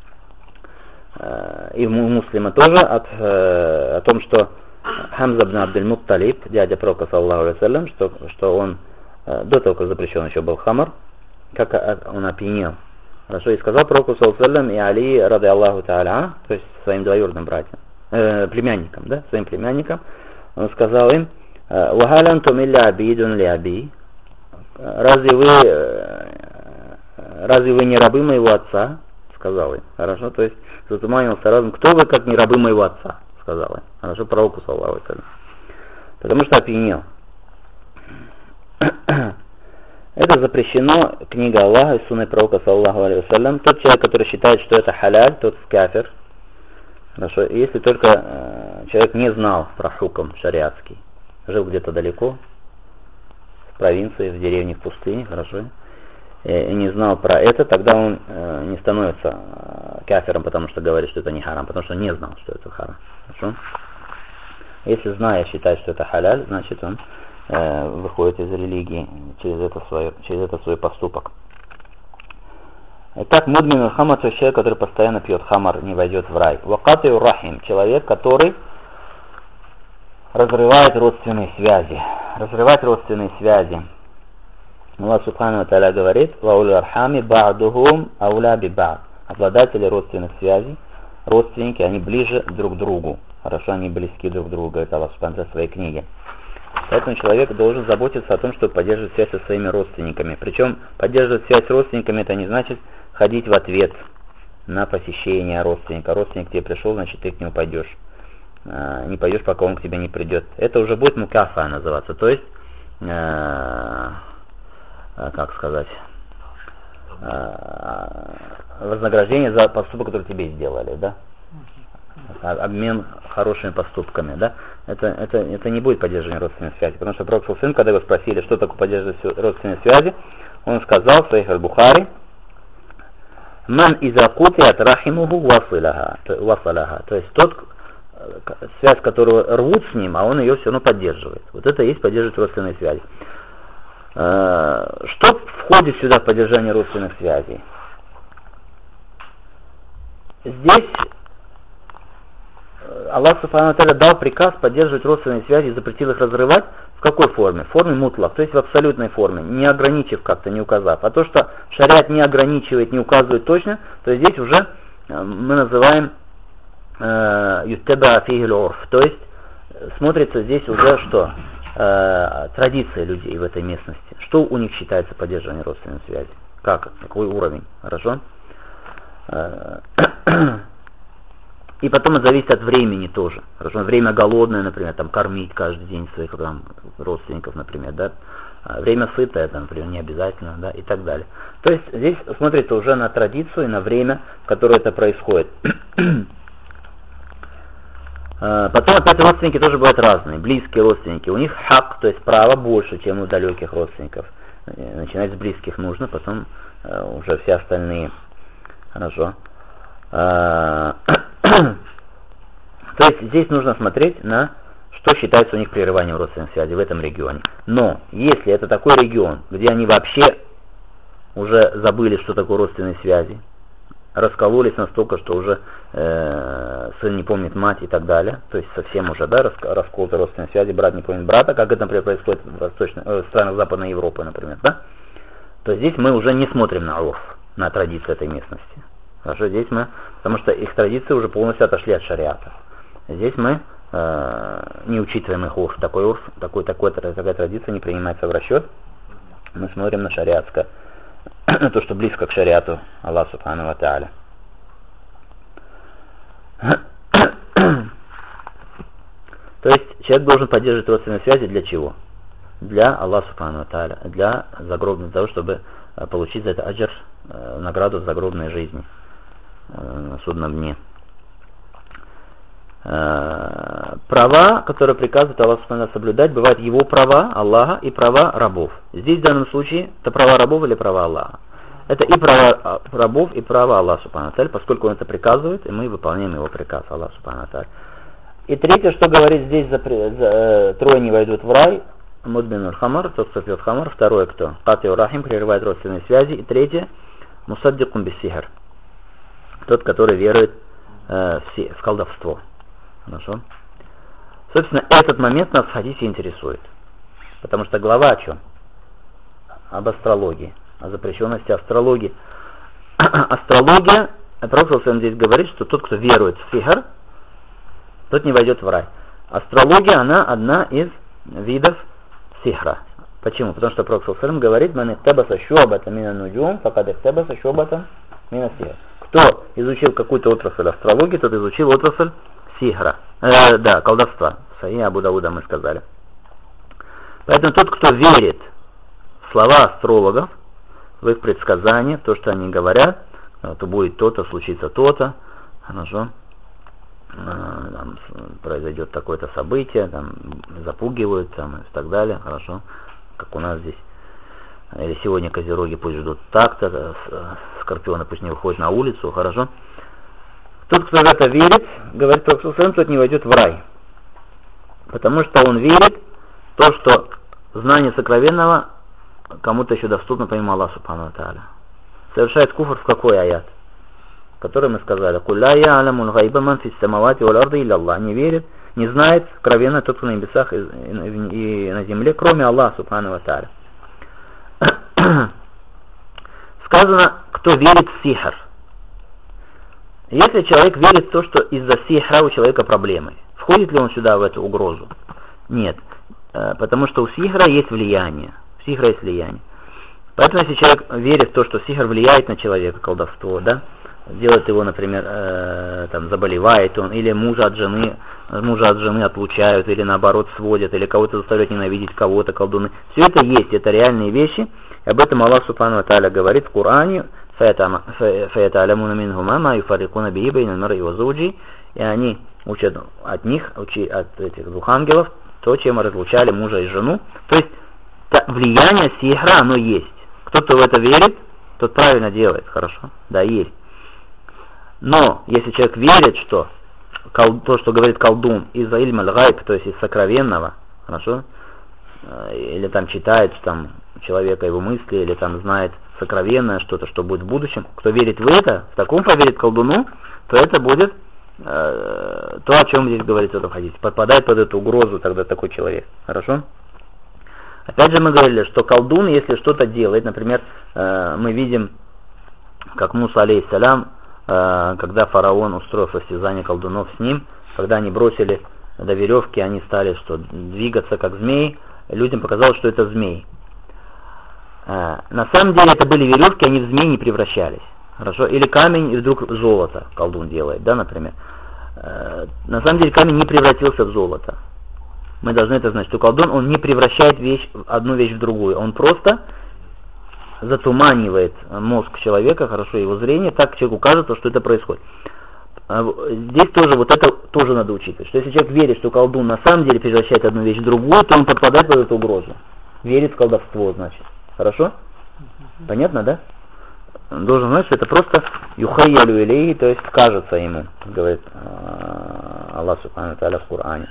[SPEAKER 1] э, и в Муслима тоже, от, э, о том, что Хамза ибн Абдуль-Мутталиб, дядя пророка, саллаллаху алейхи ва саллям, что, что он, э, до того, как запрещен еще был хамар, как он опьянел. Хорошо, и сказал пророку, саллаллаху алейхи ва саллям, и Али, ради Аллаху та'аля, то есть своим двоюродным братьям, э, племянникам, да, своим племянникам, он сказал им, «Вахаль антум илля абидун ли аби?» Разве вы, э, разве вы не рабы моего отца? Сказал им. Хорошо, то есть затуманился разум. Кто вы, как не рабы моего отца? Сказал им. Хорошо, пророку, саллаллаху алейхи ва саллям. Потому что опьянел. Это запрещено, книга Аллаха и сунной пророка, саллаллаху алейхи ва саллям. Тот человек, который считает, что это халяль, тот кафир. Хорошо, если только э, человек не знал про хукм шариатский, жил где-то далеко, в провинции, в деревне, в пустыне, хорошо, и не знал про это, тогда он э, не становится э, кафиром, потому что говорит, что это не харам, потому что не знал, что это харам. Хорошо? Если зная, считает, что это халяль, значит он э, выходит из религии через это, свое, через это свой поступок. Итак, мудмин аль-хамар, то есть человек, который постоянно пьет хамар, не войдет в рай. Вакати рахим, человек, который разрывает родственные связи. Разрывать родственные связи. Аллах Субхану ва Тааля говорит, «Ваулю архами ба'духум ауля би ба'д». Обладатели родственных связей, родственники, они ближе друг к другу. Хорошо, они близки друг к другу, говорит Аллах Субхану ва Тааля в своей книге. Поэтому человек должен заботиться о том, чтобы поддерживать связь со своими родственниками. Причем поддерживать связь с родственниками, это не значит ходить в ответ на посещение родственника. Родственник к тебе пришел, значит ты к нему пойдешь. Не пойдешь, пока он к тебе не придет. Это уже будет мукафа называться. То есть, э, как сказать, э, вознаграждение за поступок, который тебе сделали, да? Обмен хорошими поступками, да? Это, это, это не будет поддерживание родственной связи. Потому что пророк сын, когда его спросили, что такое поддерживать родственные связи, он сказал в Сахих аль-Бухари, «Ман иза кутиат рахимуху васалаха». То есть тот, связь, которую рвут с ним, а он ее все равно поддерживает. Вот это и есть поддерживать родственные связи. Что входит сюда в поддержание родственных связей? Здесь Аллах Субхану ва Тааля дал приказ поддерживать родственные связи и запретил их разрывать. В какой форме? В форме мутлак, то есть в абсолютной форме, не ограничив как-то, не указав. А то, что шариат не ограничивает, не указывает точно, то здесь уже мы называем юттаба фихи аль-урф, то есть смотрится здесь уже что? э, традиция людей в этой местности. Что у них считается поддерживание родственной связи? Как? Какой уровень? Хорошо? И потом это зависит от времени тоже. Хорошо? Время голодное, например, там кормить каждый день своих там, родственников, например, да. Время сытое, там, например, не обязательно, да, и так далее. То есть здесь смотрится уже на традицию и на время, в которое это происходит. Потом опять родственники тоже бывают разные. Близкие родственники, у них хак, то есть право больше, чем у далеких родственников. Начинать с близких нужно, потом уже все остальные. Хорошо. То есть здесь нужно смотреть на что считается у них прерыванием родственной связи в этом регионе. Но если это такой регион, где они вообще уже забыли, что такое родственные связи, раскололись настолько, что уже э, сын не помнит мать и так далее, то есть совсем уже, да, расколоты родственные связи, брат не помнит брата, как это, например, происходит в, восточной, э, в странах Западной Европы, например, да, то здесь мы уже не смотрим на урф, на традиции этой местности. Хорошо, здесь мы, потому что их традиции уже полностью отошли от шариата. Здесь мы э, не учитываем их урф, такой урф, такой, такой, такая традиция не принимается в расчет. Мы смотрим на шариатское, то, что близко к шариату Аллах Субхану ва Тааля. То есть человек должен поддерживать родственные связи для чего? Для Аллаха Субхану ва Тааля, для загробного, для того, чтобы получить за это аджр, награду в загробной жизни, на судном дне. Права, которые приказывает Аллах Субхану соблюдать, бывают его права Аллаха и права рабов. Здесь в данном случае это права рабов или права Аллаха. Это и права рабов, и права Аллаха Субхану ва Тааля, поскольку он это приказывает, и мы выполняем его приказ Аллаха Субхану ва Тааля. И третье, что говорит здесь, за, за, трое не войдут в рай, Мудбинур Хамар, тот, кто пьет хамар. Второе, кто? Катиу Рахим, прерывает родственные связи. И третье, Мусаддикун бисихр, тот, который верует э, в колдовство. Хорошо? Собственно, этот момент нас в хадисе интересует. Потому что глава о чем? Об астрологии, о запрещенности астрологии. Астрология, Пророк здесь говорит, что тот, кто верует в сихр, тот не войдет в рай. Астрология, она одна из видов сихра. Почему? Потому что Пророк говорит: «Ман ихтабаса шу'батан мина нуджум, факад ихтабаса шу'батан мина сихр». Кто изучил какую-то отрасль астрологии, тот изучил отрасль сихра. Э, да, колдовства. Сахих Абу Дауда мы сказали. Поэтому тот, кто верит в слова астрологов, в их предсказания, то, что они говорят, то будет то-то, случится то-то, хорошо, там произойдет такое-то событие, там запугивают, там, и так далее, хорошо, как у нас здесь. Или сегодня козероги пусть ждут так-то, скорпионы пусть не выходят на улицу, хорошо. Тот, кто в это верит, говорит Пророк, тот не войдет в рай. Потому что он верит в то, что знание сокровенного кому-то еще доступно помимо Аллаха Субхану ва Тааля. Совершает куфр в какой аят? Который мы сказали: «Кулля я'ламул гайба ман фис самавати вал арди илля Аллах». Не верит, не знает сокровенно тот, кто на небесах и на земле, кроме Аллаха Субхану ва Тааля. Сказано, кто верит в сихр. Если человек верит в то, что из-за сихра у человека проблемы, входит ли он сюда в эту угрозу? Нет. Потому что у сихра есть влияние. У сихра есть влияние. Поэтому если человек верит в то, что сихр влияет на человека, колдовство, да, делает его, например, э, там, заболевает он, или мужа от жены, мужа от жены отлучают, или наоборот сводят, или кого-то заставляют ненавидеть кого-то, колдуны. Все это есть, это реальные вещи. И об этом Аллах Субхану ва Тааля говорит в Коране: «Фаята'алямуна минхума ма юфаррикуна биhi байнал мар'i ва зауджи». И они учат от них, учи, от этих двух ангелов, то, чем разлучали мужа и жену. То есть влияние сихра, оно есть. Кто-то в это верит, тот правильно делает, хорошо, да, есть. Но если человек верит, что то, что говорит колдун, из-за ильм аль-гайб, то есть из сокровенного, хорошо, или там читает там человека его мысли, или там знает сокровенное что-то, что будет в будущем, кто верит в это, в таком поверит колдуну, то это будет э, то, о чем здесь говорится в этом хадисе. Подпадает под эту угрозу тогда такой человек, хорошо? Опять же мы говорили, что колдун, если что-то делает, например, э, мы видим, как Муса алейхиссалям, э, когда фараон устроил состязание колдунов с ним, когда они бросили до веревки, они стали что, двигаться как змеи, людям показалось, что это змеи. На самом деле это были веревки, они в змеи не превращались. Хорошо? Или камень, и вдруг золото колдун делает, да, например. На самом деле камень не превратился в золото. Мы должны это знать, что колдун, он не превращает вещь, одну вещь в другую. Он просто затуманивает мозг человека, хорошо, его зрение, так человеку кажется, что это происходит. Здесь тоже вот это тоже надо учитывать, что если человек верит, что колдун на самом деле превращает одну вещь в другую, то он подпадает под эту угрозу. Верит в колдовство, значит. Хорошо? Понятно, да? Он должен знать, что это просто юхайялю илейхи, то есть кажется ему, говорит Аллах Субхану ва Тааля в Коране.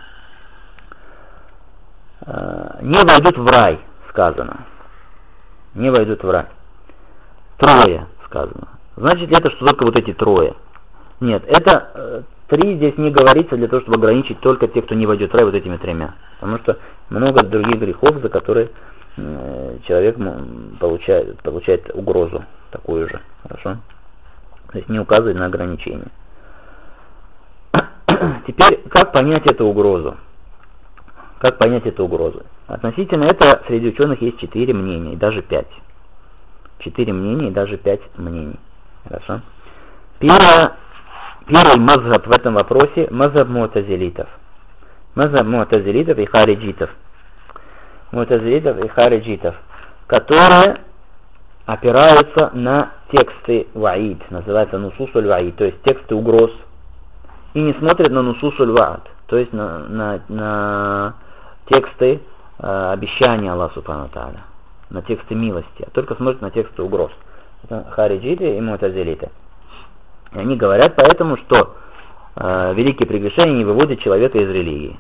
[SPEAKER 1] Не войдут в рай, сказано. Не войдут в рай. Трое, сказано. Значит ли это, что только вот эти трое? Нет, это э, три здесь не говорится для того, чтобы ограничить только тех, кто не войдет в рай, вот этими тремя. Потому что много других грехов, за которые э, человек получает, получает угрозу такую же. Хорошо? То есть не указывает на ограничение. Теперь, как понять эту угрозу? Как понять эту угрозу? Относительно этого среди ученых есть четыре мнения, и даже пять. Четыре мнения и даже пять мнений. Хорошо? Первое, первый мазхаб в этом вопросе – мазхаб му'тазилитов. Мазхаб му'тазилитов и хариджитов. Му'тазилитов и хариджитов, которые опираются на тексты ваид, называется нусусуль ваид, то есть тексты угроз, и не смотрят на нусусуль ваад, то есть на, на, на тексты э, обещания Аллаха Субхану ва Тааля, на тексты милости, а только смотрят на тексты угроз. Это хариджиты и му'тазилиты. И они говорят поэтому, что э, великие прегрешения не выводят человека из религии.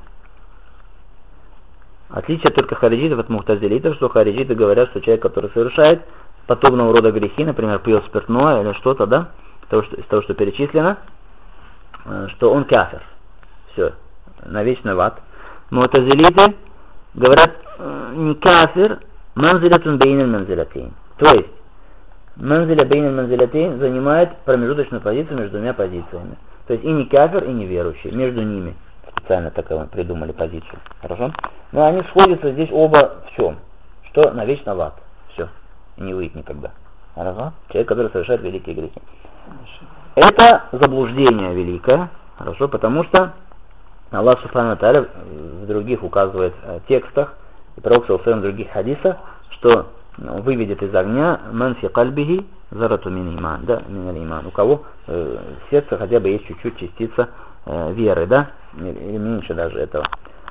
[SPEAKER 1] Отличие только хариджитов от му'тазилитов, что хариджиты говорят, что человек, который совершает подобного рода грехи, например, пьет спиртное или что-то, да, того, что, из того, что перечислено, э, что он кафир. Все, навечно в ад. Му'тазилиты говорят, э, не кафир, манзилятун бейнель манзилятейн. То есть, манзиля бейнель манзилятейн занимает промежуточную позицию между двумя позициями. То есть и не кафир, и не верующий. Между ними специально такую придумали позицию. Хорошо? Но они сходятся здесь оба в чем? Что навечно в ад. Все. И не выйдет никогда. Хорошо? Человек, который совершает великие грехи. Это заблуждение великое. Хорошо? Потому что Аллах Субхану ва Тааля в других указывает э, текстах, и пророк саллаллаху алейхи ва саллям в других хадисах, что выведет из огня ман фи кальбихи зарату мин иман, да, мин иман. У кого э, в сердце хотя бы есть чуть-чуть частица э, веры, да, или, или меньше даже этого,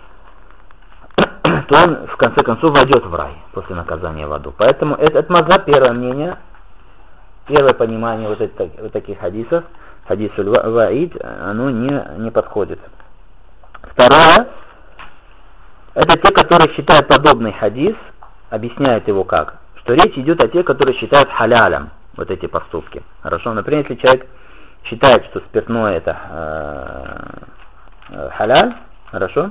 [SPEAKER 1] то он в конце концов войдет в рай после наказания в аду. Поэтому это, это мазхаб, первое мнение, первое понимание вот, это, вот таких хадисов, хадисуль ваид, оно не, не подходит. Второе, это те, которые считают подобный хадис, объясняют его как? Что речь идет о тех, которые считают халялем вот эти поступки. Хорошо? Например, если человек считает, что спиртное это э, халяль, хорошо?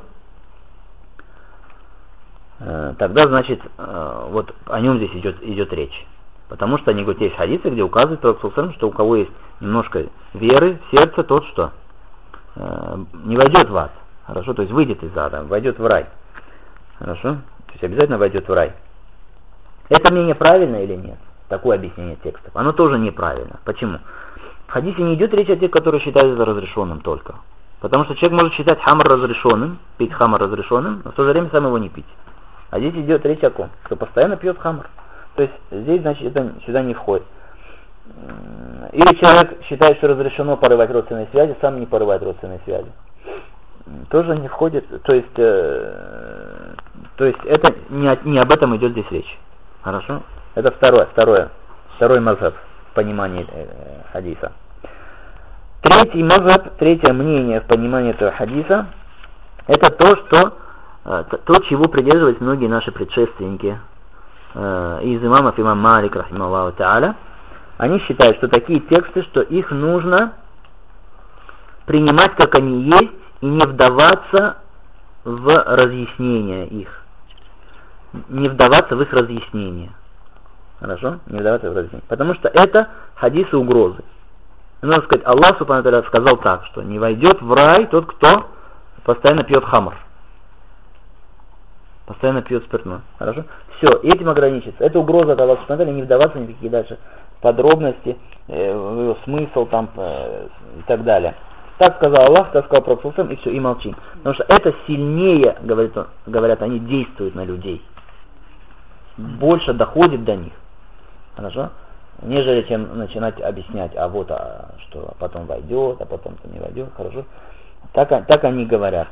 [SPEAKER 1] Э, тогда, значит, э, вот о нем здесь идет, идет речь. Потому что они говорят, есть хадисы, где указывают пророк саллаллаху алейхи ва саллям, что у кого есть немножко веры в сердце, тот что? Э, не войдет в ад. Хорошо? То есть выйдет из ада, войдет в рай. Хорошо? То есть обязательно войдет в рай. Это мнение правильно или нет? Такое объяснение текстов. Оно тоже неправильно. Почему? В хадисе не идет речь о тех, которые считают это разрешенным только. Потому что человек может считать хамр разрешенным, пить хамр разрешенным, но в то же время сам его не пить. А здесь идет речь о ком? Кто постоянно пьет хамр. То есть здесь, значит, это сюда не входит. Или человек считает, что разрешено порывать родственные связи, сам не порывает родственные связи. Тоже не входит, то есть, э, то есть это не, не об этом идет здесь речь. Хорошо? Это второе, второе, второй мазхаб в понимании э, хадиса. Третий мазхаб, третье мнение в понимании этого хадиса, это то, что э, то, чего придерживались многие наши предшественники э, из имамов, имам Малик, рахимахуллаху тааля. Они считают, что такие тексты, что их нужно принимать, как они есть, и не вдаваться в разъяснение их. Не вдаваться в их разъяснение. Хорошо? Не вдаваться в разъяснение. Потому что это хадисы угрозы. Нужно сказать, Аллах Субхану ва Тааля сказал так, что не войдет в рай тот, кто постоянно пьет хамр. Постоянно пьет спиртное. Хорошо? Все, этим ограничится. Это угроза от Аллаха Субхану ва Тааля, не вдаваться в никакие дальше подробности, э, его смысл там э, и так далее. Так сказал Аллах, так сказал Пророк, и все, и молчи. Потому что это сильнее, говорит он, говорят, они действуют на людей. Больше доходит до них. Хорошо? Нежели чем начинать объяснять, а вот, а, что потом войдет, а потом не войдет. Хорошо? Так, так они говорят.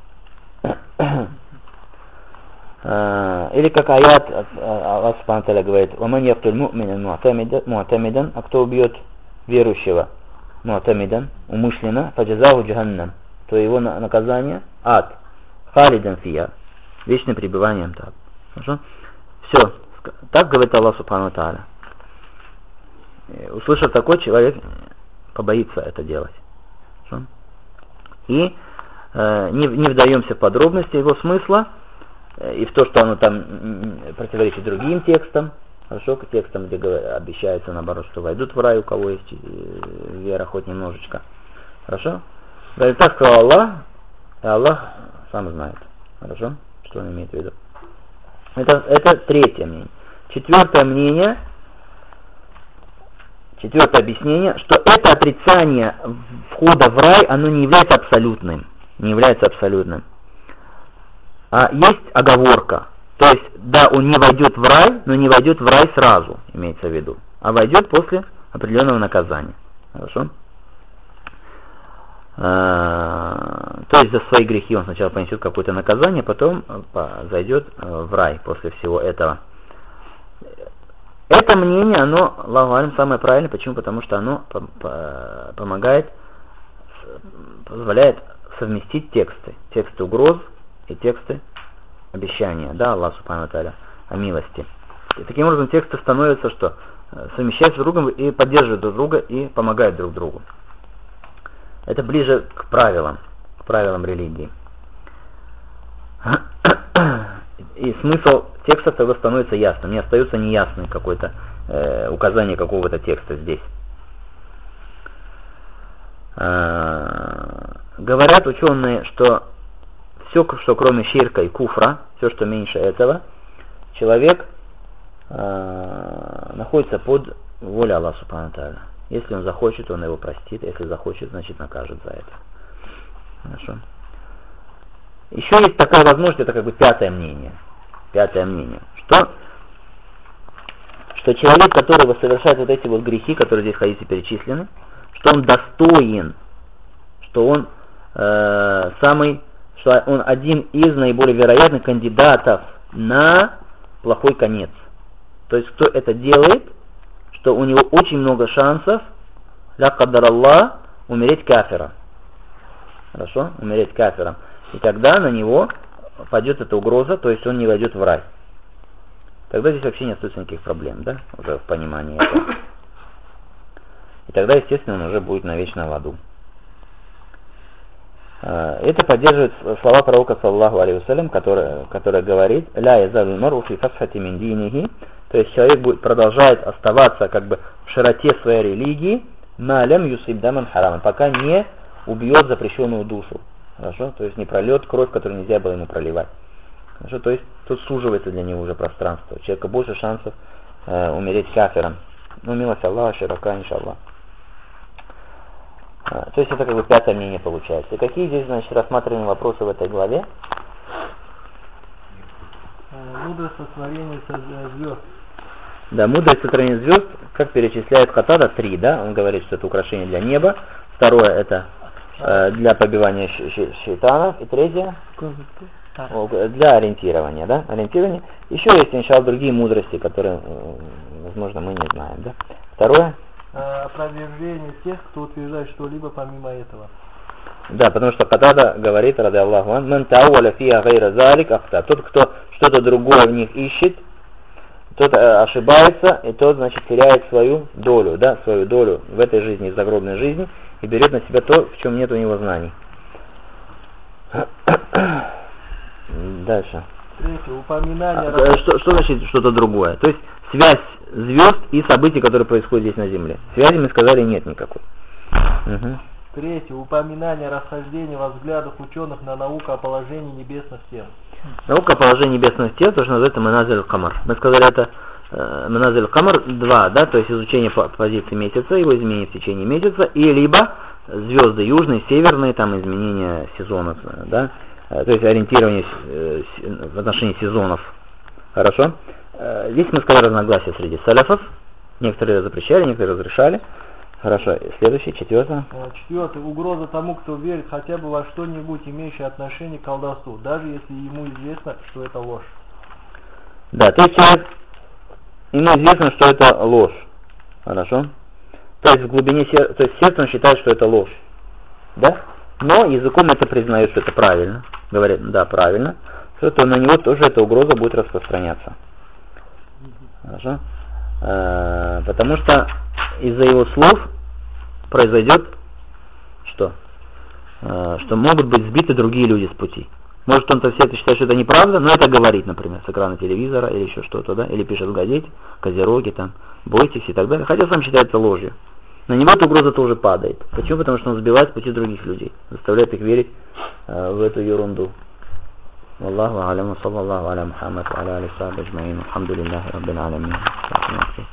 [SPEAKER 1] Или как аят Аллах Субхану ва Тааля говорит: «Ваман яктуль му'минан му'тамидан», а кто убьет верующего му'тамидан, умышленно, фаджазаху джаханнам, то его наказание ад, халидан фия, вечным пребыванием там. Хорошо? Все. Так говорит Аллах Субхану ва Тааля. Услышав такой, человек побоится это делать. Хорошо? И э, не, не вдаемся в подробности его смысла и в то, что оно там противоречит другим текстам. Хорошо, к текстам, где обещается, наоборот, что войдут в рай, у кого есть вера хоть немножечко. Хорошо? Говорит, так сказал Аллах, и Аллах сам знает. Хорошо? Что он имеет в виду? Это, это третье мнение. Четвертое мнение, четвертое объяснение, что это отрицание входа в рай, оно не является абсолютным. Не является абсолютным. А есть оговорка. То есть, да, он не войдет в рай, но не войдет в рай сразу, имеется в виду. А войдет после определенного наказания. Хорошо? А, то есть, за свои грехи он сначала понесет какое-то наказание, потом зайдет в рай после всего этого. Это мнение, оно, Аллаху алям, самое правильное. Почему? Потому что оно помогает, позволяет совместить тексты. Тексты угроз и тексты обещания, да, Аллах Субхану ва Тааля, о милости. И таким образом тексты становятся, что совмещаются друг с другом и поддерживают друг друга и помогают друг другу. Это ближе к правилам, к правилам религии. И смысл текста тогда становится ясным, не остается неясным какое-то э, указание какого-то текста здесь. Э, говорят ученые, что все, что кроме ширка и куфра, все, что меньше этого, человек э, находится под волей Аллаха Субхану ва Тааля. Если он захочет, он его простит, если захочет, значит накажет за это. Хорошо. Еще есть такая возможность, это как бы пятое мнение. Пятое мнение. Что, что человек, который совершает вот эти вот грехи, которые здесь в хадисе перечислены, что он достоин, что он э, самый, что он один из наиболее вероятных кандидатов на плохой конец. То есть, кто это делает, что у него очень много шансов, ля каддар Аллах, умереть кафиром. Хорошо? Умереть кафиром. И тогда на него падет эта угроза, то есть он не войдет в рай. Тогда здесь вообще не остается никаких проблем, да? Уже в понимании этого. И тогда, естественно, он уже будет навечно в аду. Это поддерживает слова пророка, саллаллаху алейхи вассалям, который, который говорит: «Ля язалю мар'у фи фасхати мин динихи», то есть человек будет продолжать оставаться как бы в широте своей религии, ма лям юсиб даман харам, пока не убьет запрещенную душу. Хорошо? То есть не прольет кровь, которую нельзя было ему проливать. Хорошо? То есть тут суживается для него уже пространство. У человека больше шансов э, умереть кафиром. Ну, милость Аллаха, широка, иншаллах. А, то есть это как бы пятое мнение получается. И какие здесь, значит, рассматриваем вопросы в этой главе?
[SPEAKER 2] Мудрость сотворения звезд.
[SPEAKER 1] Да, мудрость сотворения звезд, как перечисляет Катада, три, да? Он говорит, что это украшение для неба. Второе, это э, для побивания шейтанов. И третье, для ориентирования, да? Ориентирование. Еще есть, иншаллах, другие мудрости, которые, возможно, мы не знаем, да? Второе.
[SPEAKER 2] Опровержение тех, кто утверждает что-либо помимо этого.
[SPEAKER 1] Да, потому что Катада говорит, ради Аллаху ан, ман тауаля фиа гайра залик ахта. Тот, кто что-то другое в них ищет, тот ошибается, и тот, значит, теряет свою долю, да, свою долю в этой жизни, в загробной жизни, и берет на себя то, в чем нет у него знаний. Дальше.
[SPEAKER 2] Третье, упоминание...
[SPEAKER 1] А, что, что значит что-то другое? То есть связь звезд и событий, которые происходят здесь на Земле. Связи, мы сказали, нет никакой. Угу.
[SPEAKER 2] Третье. Упоминание расхождения во взглядах ученых на науку о положении небесных тел.
[SPEAKER 1] Наука о положении небесных тел, то, что называется Маназиль аль-Камар. Мы сказали, это э, Маназиль аль-Камар два, да, то есть изучение позиции месяца, его изменение в течение месяца, и либо звезды южные, северные, там изменение сезонов, да, э, то есть ориентирование э, в отношении сезонов. Хорошо? Э, здесь мы сказали разногласия среди салафов. Некоторые запрещали, некоторые разрешали. Хорошо, следующий, четвертое.
[SPEAKER 2] Четвертое. Угроза тому, кто верит хотя бы во что-нибудь, имеющее отношение к колдовству, даже если ему известно, что это ложь.
[SPEAKER 1] Да, то есть человек, ему известно, что это ложь. Хорошо? То есть в глубине сердца, то есть сердце он считает, что это ложь. Да? Но языком это признает, что это правильно. Говорит, да, правильно. Что то на него тоже эта угроза будет распространяться. Хорошо? Э-э- потому что из-за его слов произойдет что? Э, что могут быть сбиты другие люди с пути. Может он-то все это считает, что это неправда, но это говорит, например, с экрана телевизора или еще что-то, да, или пишет в газете, козероги там, бойтесь и так далее. Хотя сам считает это ложью. На него эта угроза тоже падает. Почему? Потому что он сбивает с пути других людей, заставляет их верить э, в эту ерунду. Аллаху алям, саллаллаху аля Мухаммад, аля али сахби аджмаин, алхамдулиллахи раббил алямин.